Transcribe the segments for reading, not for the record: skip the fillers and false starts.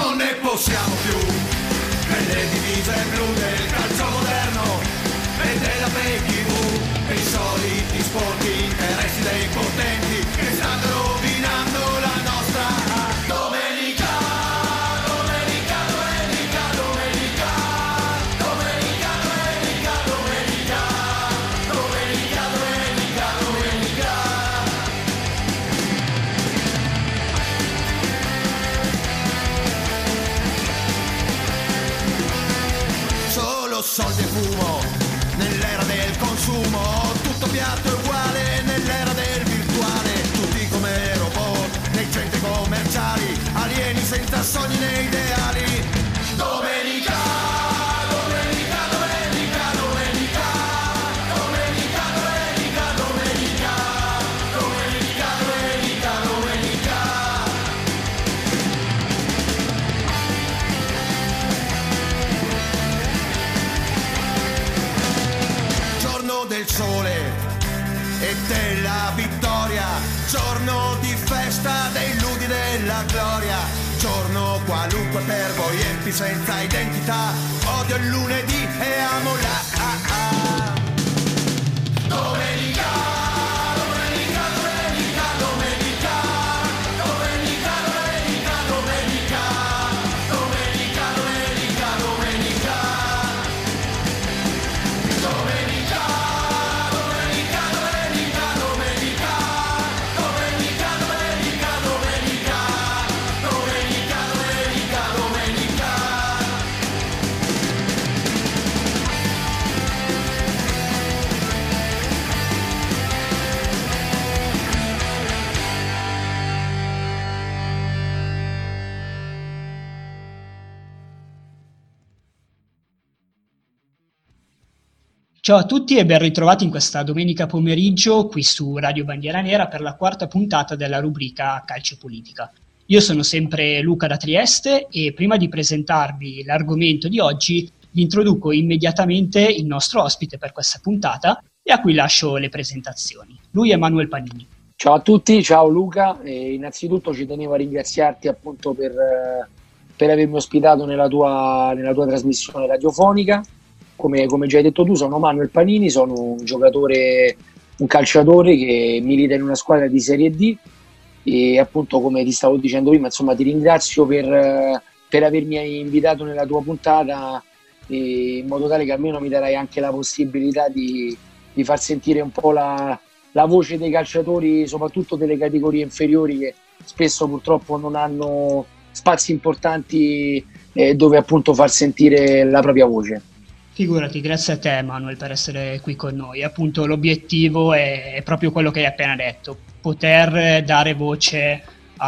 non ne possiamo più, nelle divise blu del calcio moderno e della pay TV, e i soliti sporchi interessi dei potenti che stanno rovinando la nostra domenica, domenica, domenica, domenica, domenica, domenica, domenica, domenica, domenica, domenica. Solo soldi e fumo nell'era del consumo, tutto piatto e uguale nell'era del virtuale, tutti come robot nei centri commerciali, alieni senza sogni né ideali. Domenica, domenica, domenica, domenica, domenica, domenica, domenica, domenica, domenica, domenica. Giorno del sole e della vittoria, giorno di festa dei ludi della gloria, giorno qualunque per voi empi senza identità, odio il lunedì e amo la domenica, domenica, domenica, domenica, domenica, domenica, domenica, domenica, domenica, domenica. Domenica, domenica, domenica, domenica, domenica, domenica, domenica, domenica, domenica, domenica. Ciao a tutti e ben ritrovati in questa domenica pomeriggio qui su Radio Bandiera Nera per la quarta puntata della rubrica Calcio e Politica. Io sono sempre Luca da Trieste e prima di presentarvi l'argomento di oggi vi introduco immediatamente il nostro ospite per questa puntata e a cui lascio le presentazioni. Lui è Manuel Panini. Ciao a tutti, ciao Luca, e innanzitutto ci tenevo a ringraziarti appunto per avermi ospitato nella tua trasmissione radiofonica. Come già hai detto tu, sono Manuel Panini, sono un giocatore, un calciatore che milita in una squadra di Serie D e appunto, come ti stavo dicendo prima, insomma ti ringrazio per avermi invitato nella tua puntata, in modo tale che almeno mi darai anche la possibilità di far sentire un po' la voce dei calciatori, soprattutto delle categorie inferiori, che spesso purtroppo non hanno spazi importanti dove appunto far sentire la propria voce. Figurati, grazie a te Manuel per essere qui con noi. Appunto l'obiettivo è proprio quello che hai appena detto, poter dare voce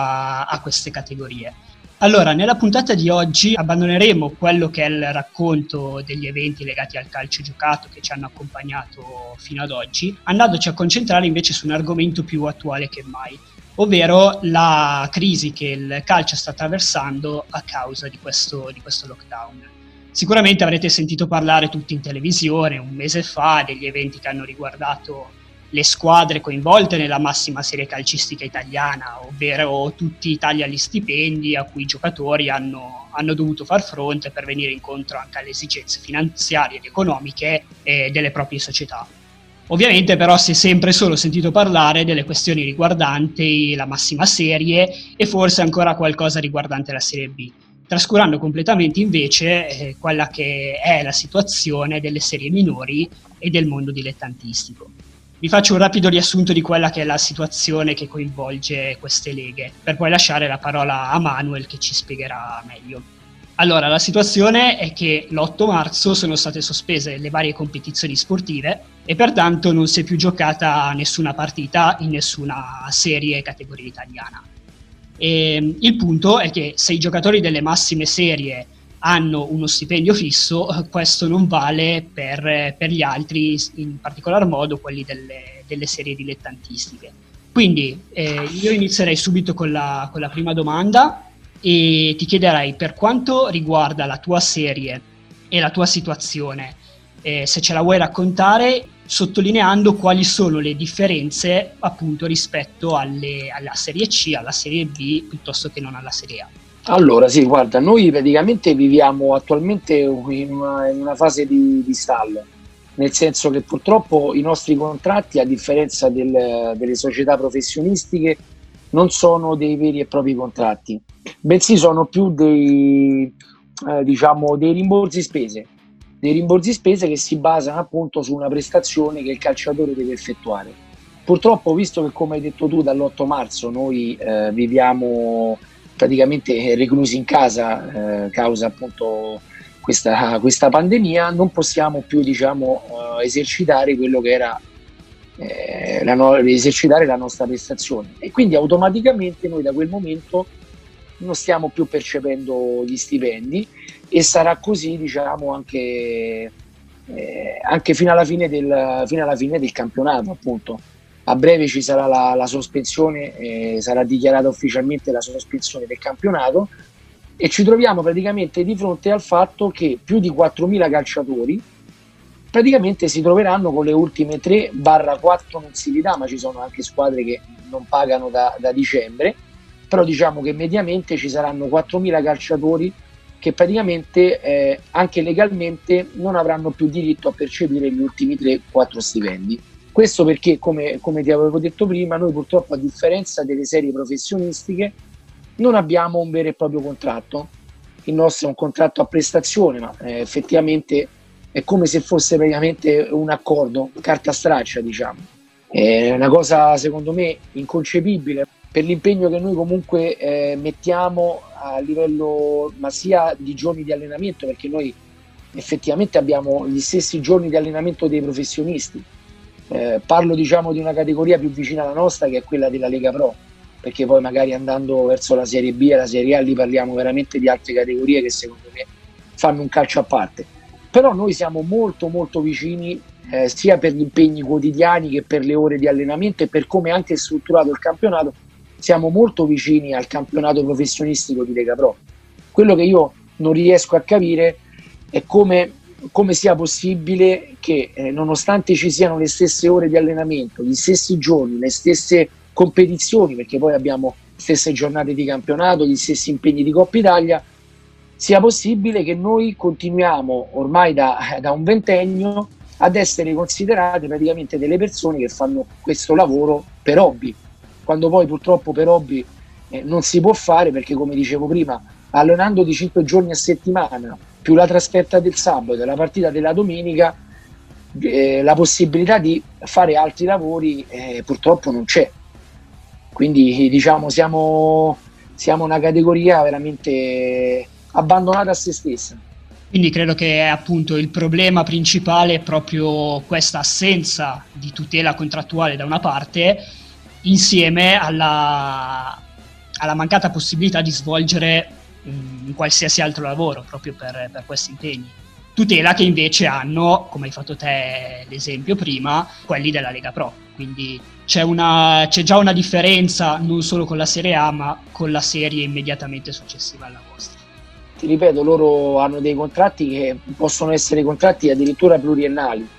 a queste categorie. Allora, nella puntata di oggi abbandoneremo quello che è il racconto degli eventi legati al calcio giocato che ci hanno accompagnato fino ad oggi, andandoci a concentrare invece su un argomento più attuale che mai, ovvero la crisi che il calcio sta attraversando a causa di questo lockdown. Sicuramente avrete sentito parlare tutti in televisione un mese fa degli eventi che hanno riguardato le squadre coinvolte nella massima serie calcistica italiana, ovvero tutti i tagli agli stipendi a cui i giocatori hanno dovuto far fronte per venire incontro anche alle esigenze finanziarie ed economiche delle proprie società. Ovviamente però si è sempre solo sentito parlare delle questioni riguardanti la massima serie e forse ancora qualcosa riguardante la Serie B, trascurando completamente invece quella che è la situazione delle serie minori e del mondo dilettantistico. Vi faccio un rapido riassunto di quella che è la situazione che coinvolge queste leghe, per poi lasciare la parola a Manuel che ci spiegherà meglio. Allora, la situazione è che l'8 marzo sono state sospese le varie competizioni sportive e pertanto non si è più giocata nessuna partita in nessuna serie categoria italiana. E il punto è che se i giocatori delle massime serie hanno uno stipendio fisso, questo non vale per gli altri, in particolar modo quelli delle serie dilettantistiche. Quindi io inizierei subito con la prima domanda e ti chiederei, per quanto riguarda la tua serie e la tua situazione, se ce la vuoi raccontare, sottolineando quali sono le differenze appunto rispetto alla Serie C, alla Serie B, piuttosto che non alla Serie A. Allora, sì, guarda, noi praticamente viviamo attualmente in una fase di stallo, nel senso che purtroppo i nostri contratti, a differenza delle società professionistiche, non sono dei veri e propri contratti, bensì sono più diciamo, dei rimborsi spese che si basano appunto su una prestazione che il calciatore deve effettuare. Purtroppo, visto che, come hai detto tu, dall'8 marzo noi viviamo praticamente reclusi in casa, causa appunto questa pandemia, non possiamo più, diciamo, esercitare quello che era esercitare la nostra prestazione, e quindi automaticamente noi da quel momento non stiamo più percependo gli stipendi, e sarà così, diciamo, anche fino alla fine del campionato, appunto. A breve ci sarà la sospensione, sarà dichiarata ufficialmente la sospensione del campionato, e ci troviamo praticamente di fronte al fatto che più di 4.000 calciatori praticamente si troveranno con le ultime 3-4 mensilità, ma ci sono anche squadre che non pagano da dicembre, però diciamo che mediamente ci saranno 4.000 calciatori che praticamente anche legalmente non avranno più diritto a percepire gli ultimi 3-4 stipendi. Questo perché, come ti avevo detto prima, noi purtroppo, a differenza delle serie professionistiche, non abbiamo un vero e proprio contratto. Il nostro è un contratto a prestazione, ma effettivamente è come se fosse praticamente un accordo, carta straccia, diciamo. È una cosa, secondo me, inconcepibile per l'impegno che noi comunque mettiamo a livello, ma sia di giorni di allenamento, perché noi effettivamente abbiamo gli stessi giorni di allenamento dei professionisti. Parlo, diciamo, di una categoria più vicina alla nostra, che è quella della Lega Pro, perché poi magari andando verso la Serie B e la Serie A lì parliamo veramente di altre categorie che secondo me fanno un calcio a parte. Però noi siamo molto molto vicini, sia per gli impegni quotidiani che per le ore di allenamento, e per come anche è strutturato il campionato, siamo molto vicini al campionato professionistico di Lega Pro. Quello che io non riesco a capire è come sia possibile che nonostante ci siano le stesse ore di allenamento, gli stessi giorni, le stesse competizioni, perché poi abbiamo stesse giornate di campionato, gli stessi impegni di Coppa Italia, sia possibile che noi continuiamo ormai da un ventennio ad essere considerate praticamente delle persone che fanno questo lavoro per hobby, quando poi purtroppo per hobby non si può fare, perché, come dicevo prima, allenando di 5 giorni a settimana, più la trasferta del sabato e la partita della domenica, la possibilità di fare altri lavori purtroppo non c'è. Quindi, diciamo, siamo una categoria veramente abbandonata a se stessa. Quindi credo che appunto il problema principale è proprio questa assenza di tutela contrattuale da una parte, insieme alla mancata possibilità di svolgere un qualsiasi altro lavoro proprio per questi impegni. Tutela che invece hanno, come hai fatto te l'esempio prima, quelli della Lega Pro. Quindi c'è già una differenza non solo con la Serie A, ma con la serie immediatamente successiva alla vostra. Ti ripeto, loro hanno dei contratti che possono essere contratti addirittura pluriennali,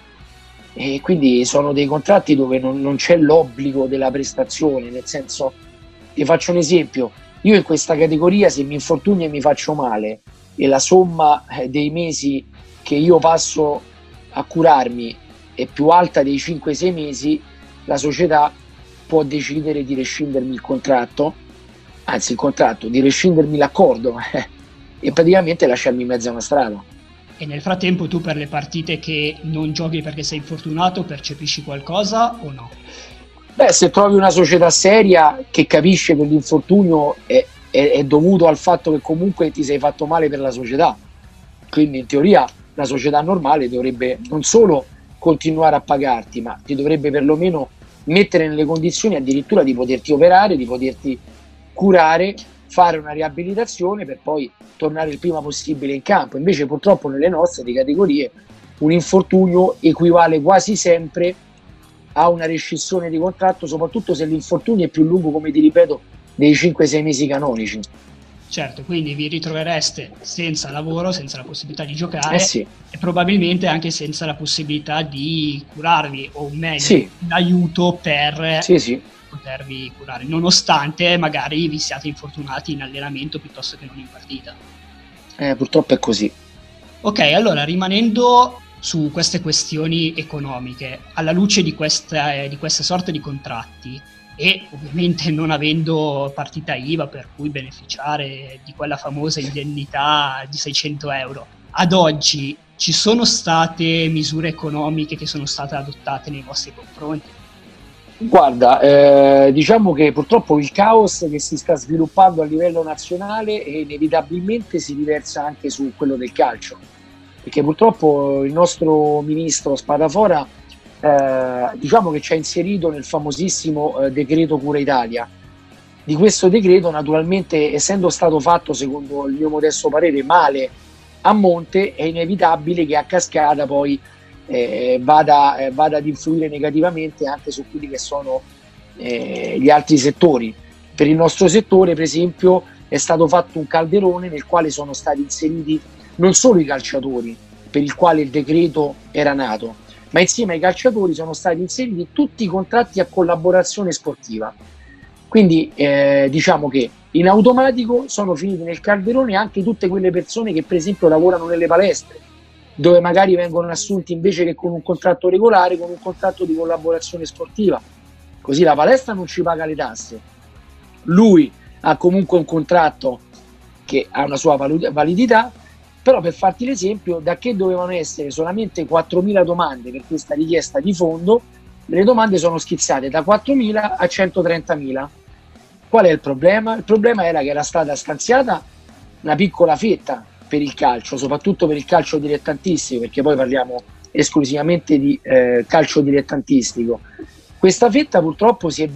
e quindi sono dei contratti dove non c'è l'obbligo della prestazione, nel senso, ti faccio un esempio: io in questa categoria, se mi infortunio e mi faccio male e la somma dei mesi che io passo a curarmi è più alta dei 5-6 mesi, la società può decidere di rescindermi il contratto, di rescindermi l'accordo e praticamente lasciarmi in mezzo a una strada. E nel frattempo tu, per le partite che non giochi perché sei infortunato, percepisci qualcosa o no? Beh, se trovi una società seria che capisce che l'infortunio è dovuto al fatto che comunque ti sei fatto male per la società, quindi in teoria la società normale dovrebbe non solo continuare a pagarti, ma ti dovrebbe perlomeno mettere nelle condizioni addirittura di poterti operare, di poterti curare, fare una riabilitazione per poi tornare il prima possibile in campo. Invece purtroppo nelle nostre di categorie un infortunio equivale quasi sempre a una rescissione di contratto, soprattutto se l'infortunio è più lungo, come ti ripeto, dei 5-6 mesi canonici. Certo, quindi vi ritrovereste senza lavoro, senza la possibilità di giocare, sì. E probabilmente anche senza la possibilità di curarvi, o meglio, sì. un aiuto per potervi curare, nonostante magari vi siate infortunati in allenamento piuttosto che non in partita. Purtroppo è così. Ok, allora rimanendo su queste questioni economiche, alla luce di queste sorte di contratti e ovviamente non avendo partita IVA per cui beneficiare di quella famosa indennità di 600 euro, ad oggi ci sono state misure economiche che sono state adottate nei vostri confronti? Guarda, diciamo che purtroppo il caos che si sta sviluppando a livello nazionale inevitabilmente si riversa anche su quello del calcio, perché purtroppo il nostro ministro Spadafora diciamo che ci ha inserito nel famosissimo decreto Cura Italia. Di questo decreto, naturalmente, essendo stato fatto, secondo il mio modesto parere, male a monte, è inevitabile che a cascata poi vada ad influire negativamente anche su quelli che sono gli altri settori. Per il nostro settore, per esempio, è stato fatto un calderone nel quale sono stati inseriti non solo i calciatori, per il quale il decreto era nato, ma insieme ai calciatori sono stati inseriti tutti i contratti a collaborazione sportiva. Quindi diciamo che in automatico sono finiti nel calderone anche tutte quelle persone che per esempio lavorano nelle palestre, dove magari vengono assunti invece che con un contratto regolare, con un contratto di collaborazione sportiva. Così la palestra non ci paga le tasse, lui ha comunque un contratto che ha una sua validità, però per farti l'esempio, da che dovevano essere solamente 4.000 domande per questa richiesta di fondo, le domande sono schizzate da 4.000 a 130.000. Qual è il problema? Il problema era che era stata stanziata una piccola fetta per il calcio, soprattutto per il calcio dilettantistico, perché poi parliamo esclusivamente di calcio dilettantistico. Questa fetta purtroppo si è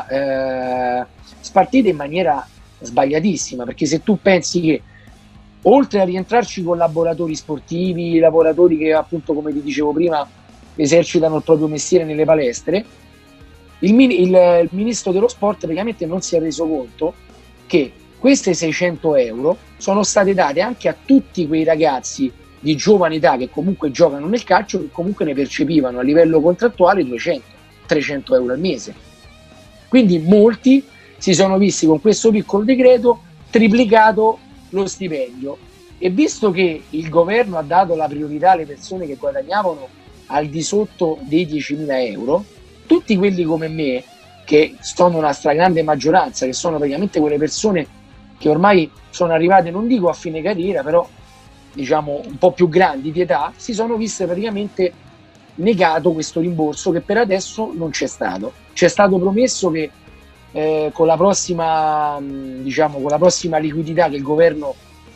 vista spartita in maniera sbagliatissima, perché se tu pensi che oltre a rientrarci collaboratori sportivi, lavoratori che appunto, come ti dicevo prima, esercitano il proprio mestiere nelle palestre, il ministro dello sport praticamente non si è reso conto che queste 600 euro sono state date anche a tutti quei ragazzi di giovane età che comunque giocano nel calcio, che comunque ne percepivano a livello contrattuale 200-300 euro al mese. Quindi molti si sono visti con questo piccolo decreto triplicato lo stipendio, e visto che il governo ha dato la priorità alle persone che guadagnavano al di sotto dei 10.000 euro, tutti quelli come me, che sono una stragrande maggioranza, che sono praticamente quelle persone che ormai sono arrivate, non dico a fine carriera, però diciamo un po' più grandi di età, si sono viste praticamente negato questo rimborso, che per adesso non c'è stato. C'è stato promesso che con la prossima liquidità che il governo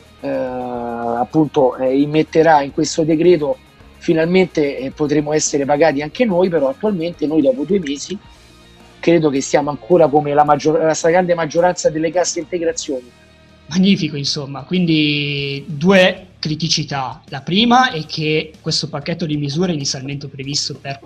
appunto immetterà in questo decreto, finalmente potremo essere pagati anche noi, però attualmente noi dopo 2 mesi credo che siamo ancora come la stragrande maggioranza delle casse integrazioni. Magnifico, insomma, quindi 2 criticità. La prima è che questo pacchetto di misure inizialmente previsto per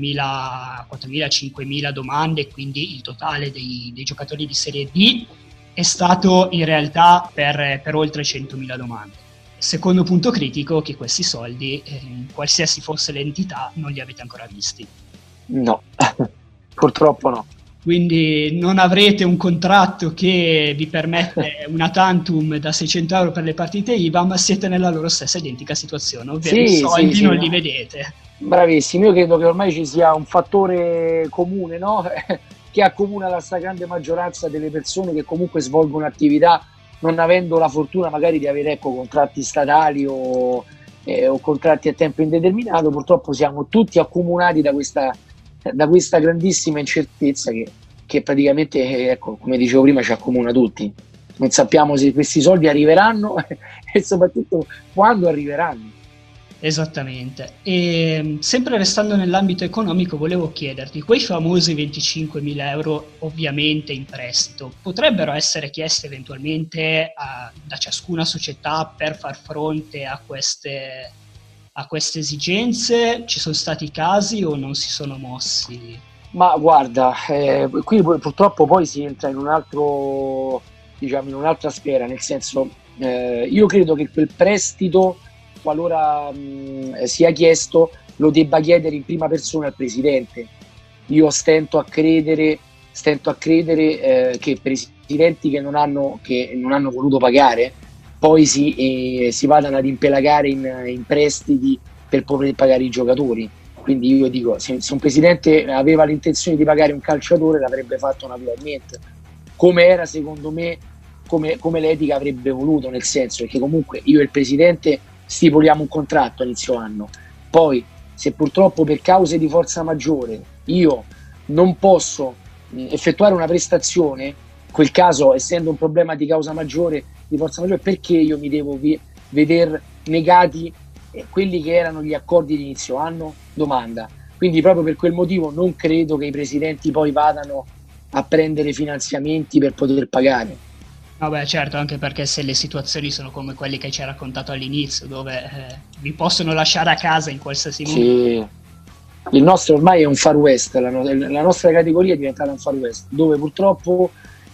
4.000-5.000 domande, quindi il totale dei giocatori di Serie B, è stato in realtà per oltre 100.000 domande. Secondo punto critico, che questi soldi, qualsiasi fosse l'entità, non li avete ancora visti. No, purtroppo no. Quindi non avrete un contratto che vi permette una tantum da 600 euro per le partite IVA, ma siete nella loro stessa identica situazione, ovvero i soldi non li vedete. Bravissimo, io credo che ormai ci sia un fattore comune, no? Che accomuna la stragrande maggioranza delle persone che comunque svolgono attività non avendo la fortuna magari di avere contratti statali o contratti a tempo indeterminato. Purtroppo siamo tutti accomunati da questa grandissima incertezza che praticamente, come dicevo prima, ci accomuna tutti. Non sappiamo se questi soldi arriveranno e soprattutto quando arriveranno. Esattamente. E sempre restando nell'ambito economico, volevo chiederti, quei famosi 25.000 euro ovviamente in prestito potrebbero essere chiesti eventualmente da ciascuna società per far fronte a queste esigenze? Ci sono stati casi o non si sono mossi? Ma guarda, qui purtroppo poi si entra in in un'altra sfera, nel senso, io credo che quel prestito, qualora sia chiesto, lo debba chiedere in prima persona al presidente. Io stento a credere stento a credere che presidenti che non hanno voluto pagare poi si vadano ad impelagare in prestiti per poter pagare i giocatori. Quindi io dico, se un presidente aveva l'intenzione di pagare un calciatore l'avrebbe fatto naturalmente, come era secondo me, come l'etica avrebbe voluto, nel senso che comunque io e il presidente stipuliamo un contratto a inizio anno, poi se purtroppo per cause di forza maggiore io non posso effettuare una prestazione, in quel caso essendo un problema di causa maggiore, di forza maggiore, perché io mi devo veder negati quelli che erano gli accordi di inizio anno? Domanda. Quindi proprio per quel motivo non credo che i presidenti poi vadano a prendere finanziamenti per poter pagare. Vabbè, certo, anche perché se le situazioni sono come quelle che ci hai raccontato all'inizio, dove vi possono lasciare a casa in qualsiasi momento. Sì. Il nostro ormai è un far west, la nostra categoria è diventata un far west, dove purtroppo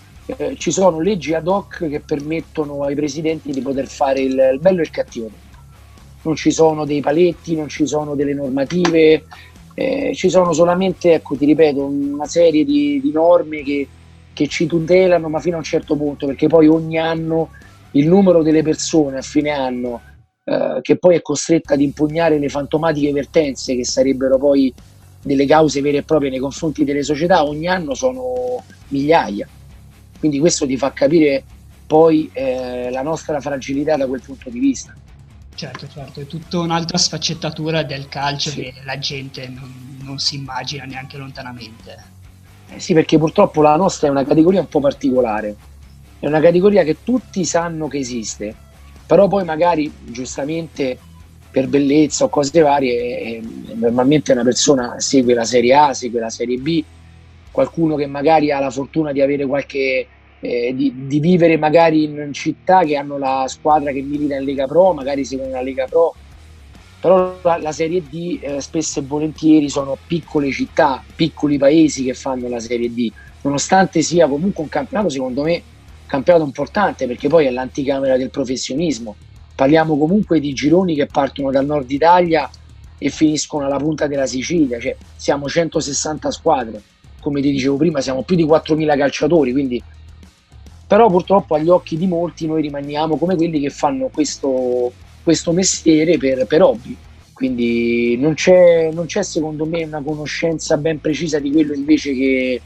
ci sono leggi ad hoc che permettono ai presidenti di poter fare il bello e il cattivo. Non ci sono dei paletti, non ci sono delle normative, ci sono solamente, ecco, ti ripeto, una serie di norme che ci tutelano, ma fino a un certo punto, perché poi ogni anno il numero delle persone a fine anno che poi è costretta ad impugnare le fantomatiche vertenze, che sarebbero poi delle cause vere e proprie nei confronti delle società, ogni anno sono migliaia. Quindi questo ti fa capire poi la nostra fragilità da quel punto di vista. Certo, è tutta un'altra sfaccettatura del calcio, Sì. che la gente non si immagina neanche lontanamente. Sì, perché purtroppo la nostra è una categoria un po' particolare, è una categoria che tutti sanno che esiste, però poi magari giustamente per bellezza o cose varie normalmente una persona segue la Serie A, segue la Serie B, qualcuno che magari ha la fortuna di avere qualche di vivere magari in città che hanno la squadra che milita in Lega Pro, magari segue la Lega Pro, però la Serie D spesso e volentieri sono piccole città, piccoli paesi che fanno la Serie D, nonostante sia comunque un campionato, secondo me, un campionato importante, perché poi è l'anticamera del professionismo. Parliamo comunque di gironi che partono dal nord Italia e finiscono alla punta della Sicilia, cioè siamo 160 squadre, come ti dicevo prima, siamo più di 4.000 calciatori, quindi però purtroppo agli occhi di molti noi rimaniamo come quelli che fanno questo mestiere per hobby, quindi non c'è secondo me una conoscenza ben precisa di quello invece che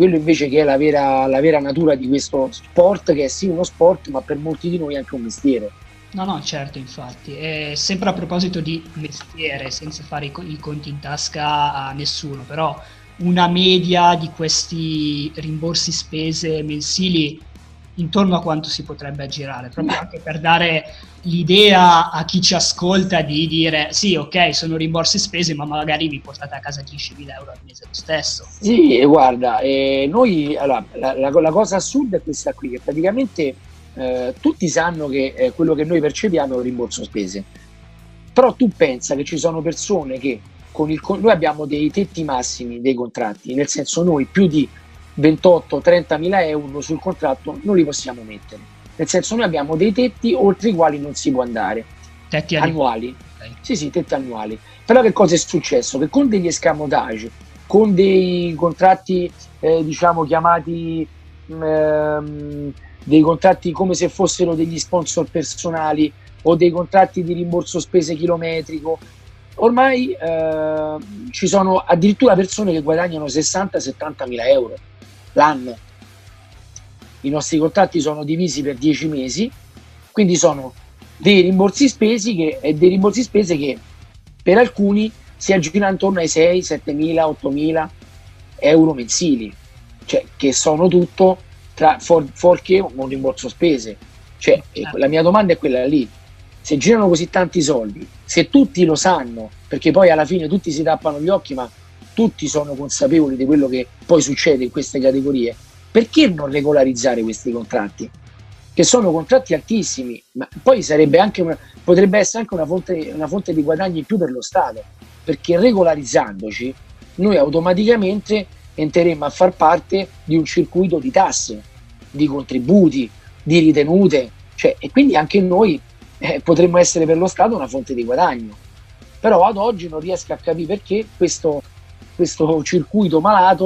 è la vera natura di questo sport, che è sì uno sport, ma per molti di noi è anche un mestiere. No, certo, infatti. E sempre a proposito di mestiere, senza fare i conti in tasca a nessuno, però una media di questi rimborsi spese mensili intorno a quanto si potrebbe aggirare, proprio anche per dare l'idea a chi ci ascolta di dire sì, ok, sono rimborsi spese, ma magari vi portate a casa 10.000 euro al mese lo stesso. Sì, guarda, noi allora, la cosa assurda è questa qui, che praticamente tutti sanno che quello che noi percepiamo è un rimborso spese, però tu pensa che ci sono persone che noi abbiamo dei tetti massimi dei contratti, nel senso noi più di 28-30 mila euro sul contratto non li possiamo mettere, nel senso noi abbiamo dei tetti oltre i quali non si può andare. Tetti annuali. Okay. Sì, tetti annuali. Però che cosa è successo? Che con degli escamotage, con dei contratti diciamo chiamati dei contratti come se fossero degli sponsor personali o dei contratti di rimborso spese chilometrico, ormai ci sono addirittura persone che guadagnano 60-70 mila euro l'anno. I nostri contratti sono divisi per 10 mesi, quindi sono dei rimborsi spese che per alcuni si aggirano intorno ai 6, 7 mila, 8 mila euro mensili, cioè che sono tutto fuorché un rimborso spese. Cioè, la mia domanda è quella lì: se girano così tanti soldi, se tutti lo sanno, perché poi alla fine tutti si tappano gli occhi, ma tutti sono consapevoli di quello che poi succede in queste categorie, perché non regolarizzare questi contratti? Che sono contratti altissimi, ma poi potrebbe essere anche una fonte di guadagni in più per lo Stato, perché regolarizzandoci noi automaticamente entreremo a far parte di un circuito di tasse, di contributi, di ritenute, cioè, e quindi anche noi potremmo essere per lo Stato una fonte di guadagno. Però ad oggi non riesco a capire perché questo circuito malato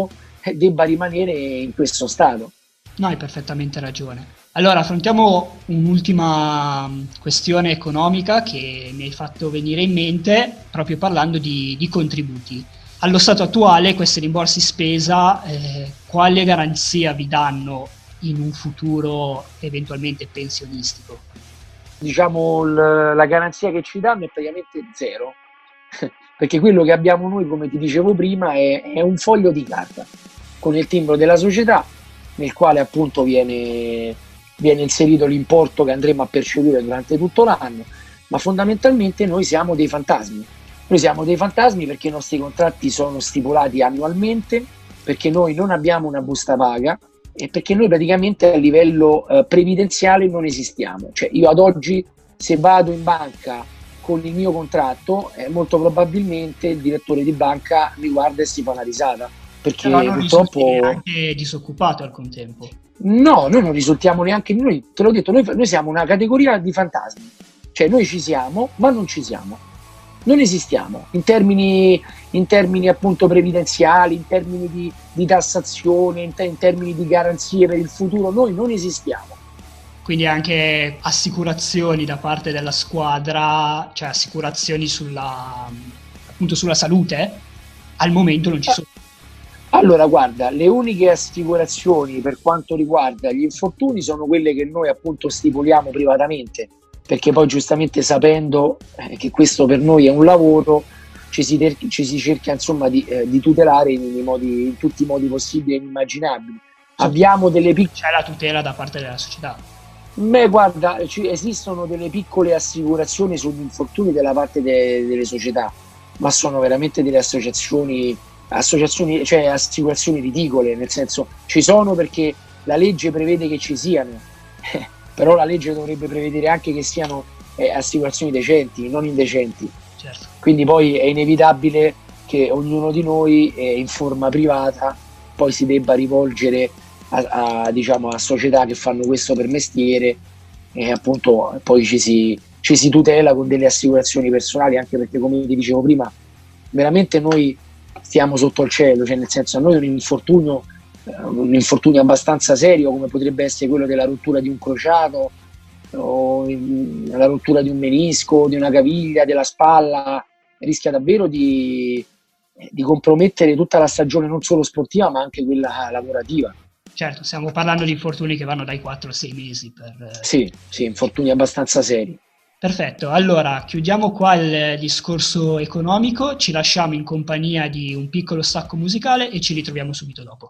debba rimanere in questo stato. No, hai perfettamente ragione. Allora, affrontiamo un'ultima questione economica che mi hai fatto venire in mente proprio parlando di contributi. Allo stato attuale, questi rimborsi spesa, quale garanzia vi danno in un futuro eventualmente pensionistico? Diciamo, la garanzia che ci danno è praticamente zero, perché quello che abbiamo noi, come ti dicevo prima, è un foglio di carta con il timbro della società, nel quale appunto viene inserito l'importo che andremo a percepire durante tutto l'anno, ma fondamentalmente noi siamo dei fantasmi. Noi siamo dei fantasmi perché i nostri contratti sono stipulati annualmente, perché noi non abbiamo una busta paga e perché noi praticamente a livello previdenziale non esistiamo. Cioè io ad oggi, se vado in banca con il mio contratto, molto probabilmente il direttore di banca mi guarda e si fa una risata, perché Però non purtroppo... risulti anche disoccupato al contempo. No, noi non risultiamo neanche, noi, te l'ho detto, noi siamo una categoria di fantasmi, cioè noi ci siamo, ma non ci siamo, non esistiamo in termini appunto previdenziali, in termini di tassazione, in termini di garanzie per il futuro, noi non esistiamo. Quindi anche assicurazioni da parte della squadra, cioè assicurazioni appunto sulla salute, al momento non ci sono. Allora, guarda, le uniche assicurazioni per quanto riguarda gli infortuni sono quelle che noi appunto stipuliamo privatamente, perché poi giustamente sapendo che questo per noi è un lavoro, ci si cerca insomma di tutelare in tutti i modi possibili e inimmaginabili. Abbiamo delle piccole... C'è la tutela da parte della società. Beh, guarda, esistono delle piccole assicurazioni sugli infortuni della parte delle società, ma sono veramente delle associazioni, cioè assicurazioni ridicole, nel senso ci sono perché la legge prevede che ci siano, però la legge dovrebbe prevedere anche che siano assicurazioni decenti, non indecenti. Certo. Quindi poi è inevitabile che ognuno di noi in forma privata poi si debba rivolgere diciamo, a società che fanno questo per mestiere e appunto poi ci si tutela con delle assicurazioni personali, anche perché come ti dicevo prima veramente noi stiamo sotto il cielo, cioè nel senso a noi un infortunio abbastanza serio come potrebbe essere quello della rottura di un crociato o la rottura di un menisco, di una caviglia, della spalla, rischia davvero di compromettere tutta la stagione non solo sportiva ma anche quella lavorativa. Certo, stiamo parlando di infortuni che vanno dai 4 ai 6 mesi. Sì, infortuni abbastanza seri. Perfetto, allora chiudiamo qua il discorso economico, ci lasciamo in compagnia di un piccolo stacco musicale e ci ritroviamo subito dopo.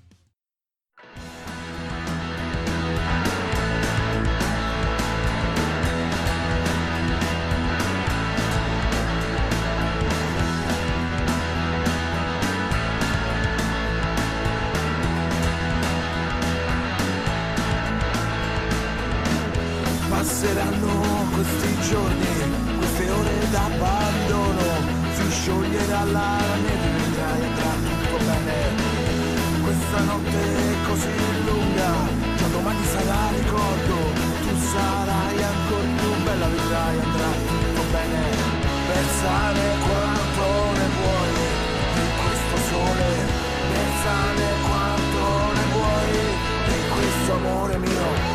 Passeranno questi giorni, queste ore d'abbandono, si scioglierà la neve, vedrai andrà tutto bene. Questa notte è così lunga, già domani sarà ricordo, tu sarai ancora più bella, vedrai andrà tutto bene. Pensare quanto ne vuoi di questo sole, pensare quanto ne vuoi di questo amore mio.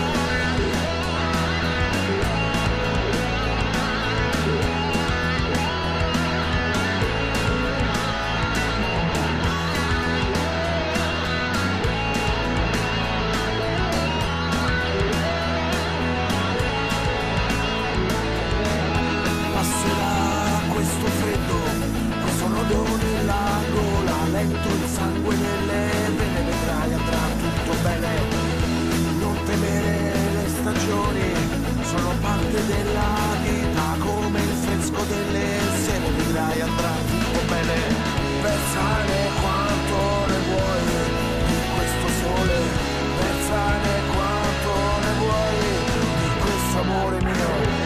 Lento il sangue nelle vene, vedrai andrà tutto bene. Non temere le stagioni, sono parte della vita, come il fresco delle sere, vedrai andrà tutto bene. Pensare quanto ne vuoi di questo sole, pensare quanto ne vuoi di questo amore mio.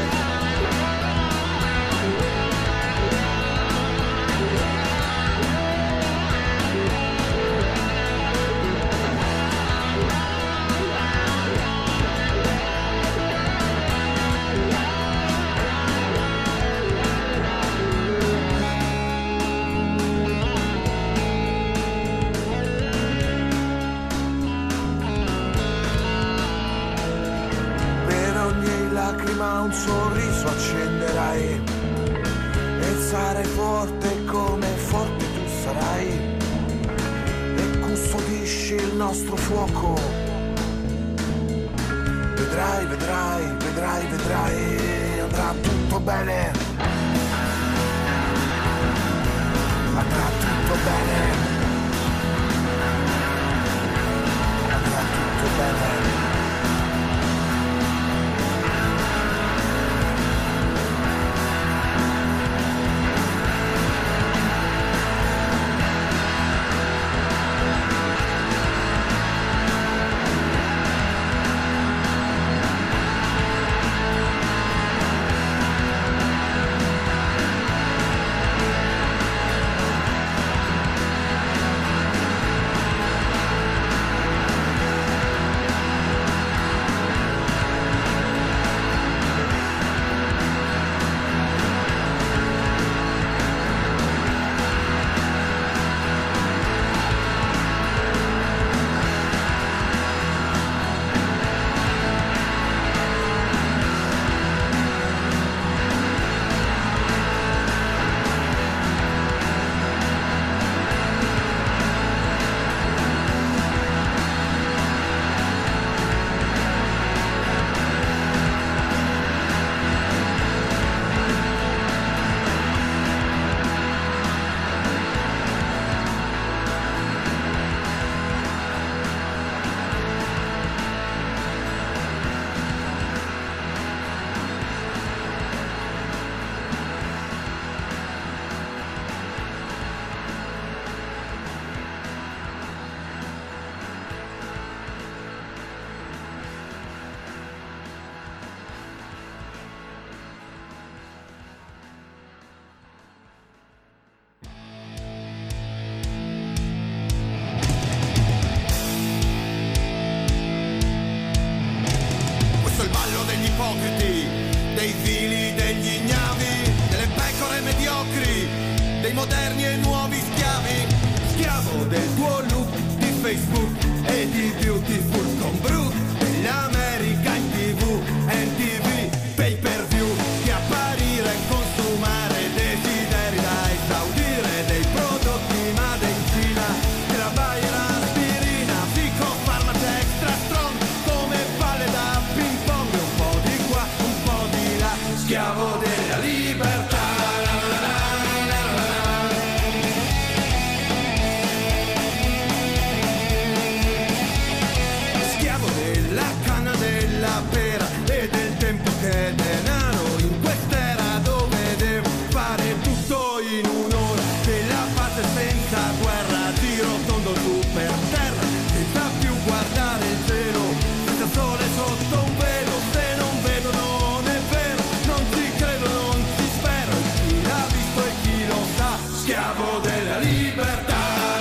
ma un sorriso accenderai e sarai forte come forte tu sarai e custodisci il nostro fuoco. Vedrai, vedrai, vedrai, vedrai, andrà tutto bene, andrà tutto bene, andrà tutto bene. Dei fili, degli ignavi, delle pecore mediocri, dei moderni e nuovi schiavi. Schiavo del tuo look di Facebook e di Beautiful con Brooke, dell'America in TV, NTV, pay per view, di apparire e consumare desideri da esaudire, dei prodotti made in Cina, della Bayer aspirina, psicofarmaci extra strong, come palle da ping pong, un po' di qua, un po' di là, schiavo della libertà. Schiavo della canna, della pera e del tempo che è denaro in quest'era dove devo fare tutto in un'ora, della pace senza guerra, tiro tondo su per terra, senza più guardare il cielo, senza sole sotto un velo, se non vedo non è vero, non ci credo, non ci spero, chi l'ha visto e chi lo sa, schiavo della libertà.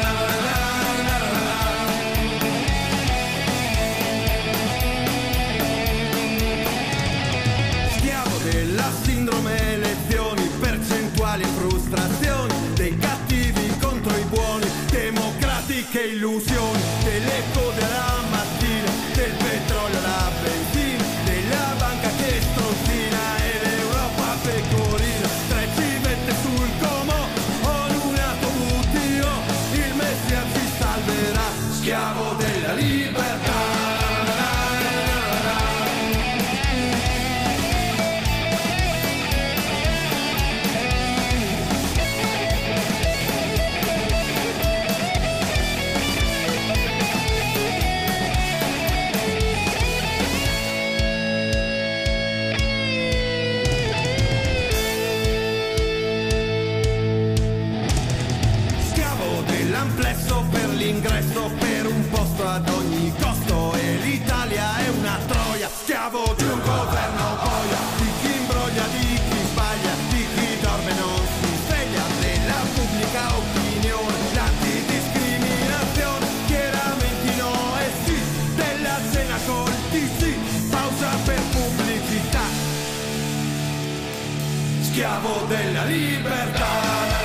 Schiavo della sindrome, lezioni, percentuali e frustrazioni, dei cattivi contro i buoni, democratiche illusioni, delle code alla mattina, del petrolio alla benzina, della banca che stronzina e l'Europa pecorina, tre civette sul Como, onunato buttio, il Messia ci salverà, schiavo della libertà. L'amplesso per l'ingresso, per un posto ad ogni costo, e l'Italia è una troia, schiavo di un governo boia, di chi imbroglia, di chi sbaglia, di chi dorme non si sveglia, della pubblica opinione, l'antidiscriminazione, schieramenti no e sì, della cena col TC, pausa per pubblicità, schiavo della libertà.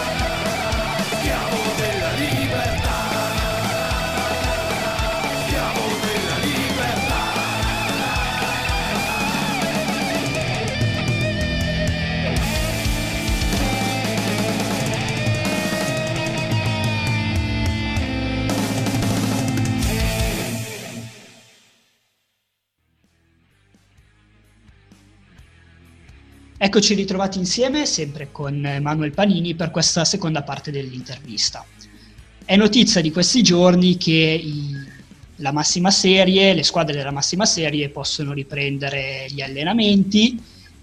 Schiavo Eccoci ritrovati insieme, sempre con Manuel Panini, per questa seconda parte dell'intervista. È notizia di questi giorni che la massima serie, le squadre della massima serie possono riprendere gli allenamenti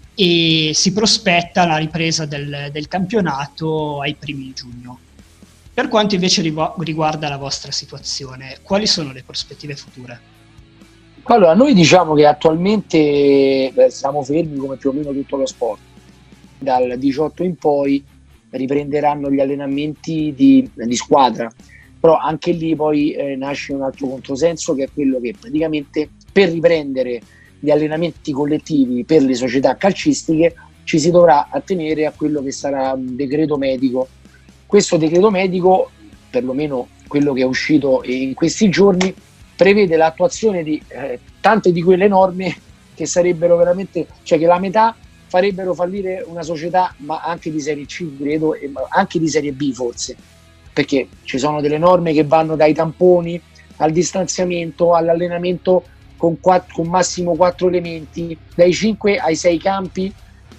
e si prospetta la ripresa del campionato ai primi di giugno. Per quanto invece riguarda la vostra situazione, quali sono le prospettive future? Allora, noi diciamo che attualmente siamo fermi come più o meno tutto lo sport. Dal 18 in poi riprenderanno gli allenamenti di squadra, però anche lì poi nasce un altro controsenso, che è quello che praticamente per riprendere gli allenamenti collettivi per le società calcistiche ci si dovrà attenere a quello che sarà un decreto medico. Questo decreto medico, perlomeno quello che è uscito in questi giorni, prevede l'attuazione di tante di quelle norme che sarebbero veramente, cioè che la metà farebbero fallire una società, ma anche di Serie C credo, e anche di Serie B forse, perché ci sono delle norme che vanno dai tamponi al distanziamento, all'allenamento con massimo 4 elementi, dai 5 ai 6 campi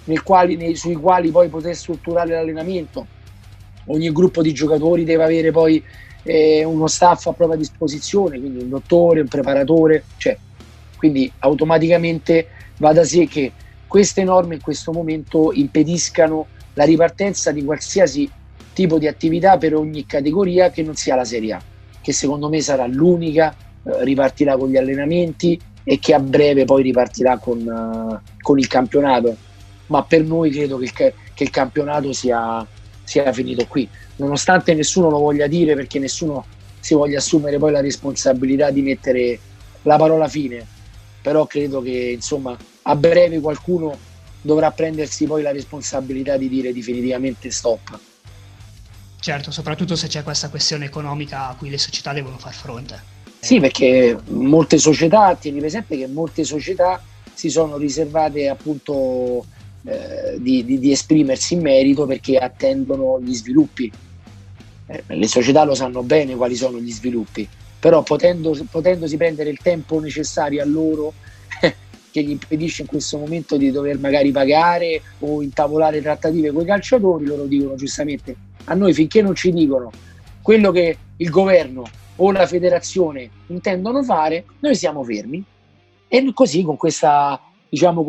sui quali poi poter strutturare l'allenamento. Ogni gruppo di giocatori deve avere poi uno staff a propria disposizione, quindi un dottore, un preparatore, cioè, quindi automaticamente va da sé che queste norme in questo momento impediscano la ripartenza di qualsiasi tipo di attività per ogni categoria che non sia la Serie A, che secondo me sarà l'unica, ripartirà con gli allenamenti e che a breve poi ripartirà con il campionato, ma per noi credo che il campionato sia finito qui, nonostante nessuno lo voglia dire, perché nessuno si voglia assumere poi la responsabilità di mettere la parola fine, però credo che insomma a breve qualcuno dovrà prendersi poi la responsabilità di dire definitivamente stop. Certo, soprattutto se c'è questa questione economica a cui le società devono far fronte. Sì, perché molte società, tieni presente che molte società si sono riservate appunto di esprimersi in merito, perché attendono gli sviluppi. Le società lo sanno bene quali sono gli sviluppi, però potendosi prendere il tempo necessario a loro che gli impedisce in questo momento di dover magari pagare o intavolare trattative con i calciatori, loro dicono giustamente: a noi finché non ci dicono quello che il governo o la federazione intendono fare, noi siamo fermi. E così con questa, diciamo,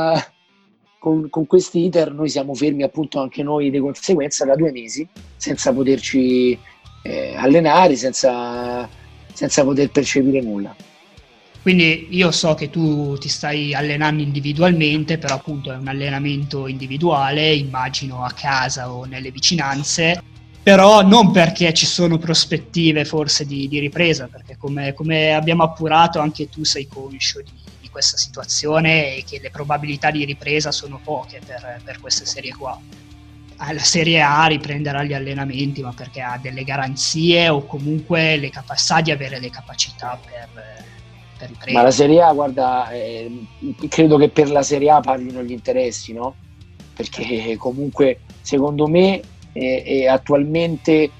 con questi iter noi siamo fermi appunto anche noi di conseguenza da 2 mesi, senza poterci allenare, senza poter percepire nulla. Quindi io so che tu ti stai allenando individualmente, però appunto è un allenamento individuale, immagino a casa o nelle vicinanze, però non perché ci sono prospettive forse di ripresa, perché come abbiamo appurato anche tu sei conscio di questa situazione e che le probabilità di ripresa sono poche per queste serie qua. La Serie A riprenderà gli allenamenti, ma perché ha delle garanzie o comunque sa di avere le capacità per riprendere. Ma la Serie A, guarda, credo che per la Serie A parlino gli interessi, no? Perché comunque secondo me attualmente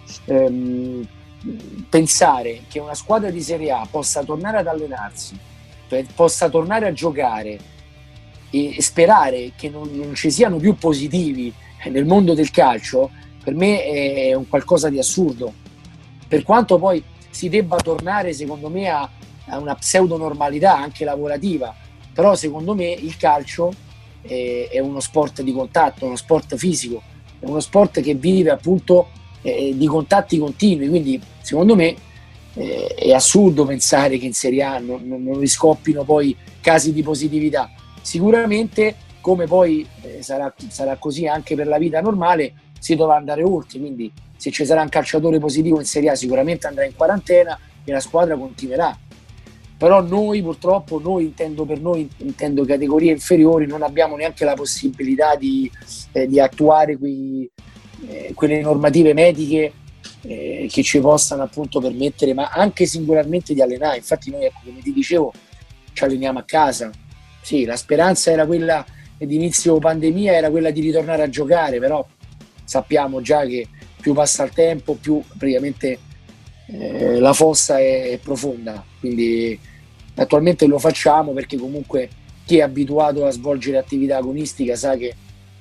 pensare che una squadra di Serie A possa tornare ad allenarsi, possa tornare a giocare e sperare che non ci siano più positivi nel mondo del calcio, per me è un qualcosa di assurdo, per quanto poi si debba tornare secondo me a una pseudo normalità anche lavorativa, però secondo me il calcio è uno sport di contatto, uno sport fisico, è uno sport che vive appunto di contatti continui, quindi secondo me è assurdo pensare che in Serie A non riscoppino poi casi di positività. Sicuramente, come poi sarà così anche per la vita normale, si dovrà andare oltre, quindi se ci sarà un calciatore positivo in Serie A sicuramente andrà in quarantena e la squadra continuerà. Però noi purtroppo, intendo categorie inferiori, non abbiamo neanche la possibilità di attuare quelle normative mediche che ci possano appunto permettere, ma anche singolarmente, di allenare. Infatti noi, ecco, come ti dicevo, ci alleniamo a casa. Sì, la speranza era quella di inizio pandemia, era quella di ritornare a giocare, però sappiamo già che più passa il tempo, più praticamente la fossa è profonda, quindi attualmente lo facciamo perché comunque chi è abituato a svolgere attività agonistica sa che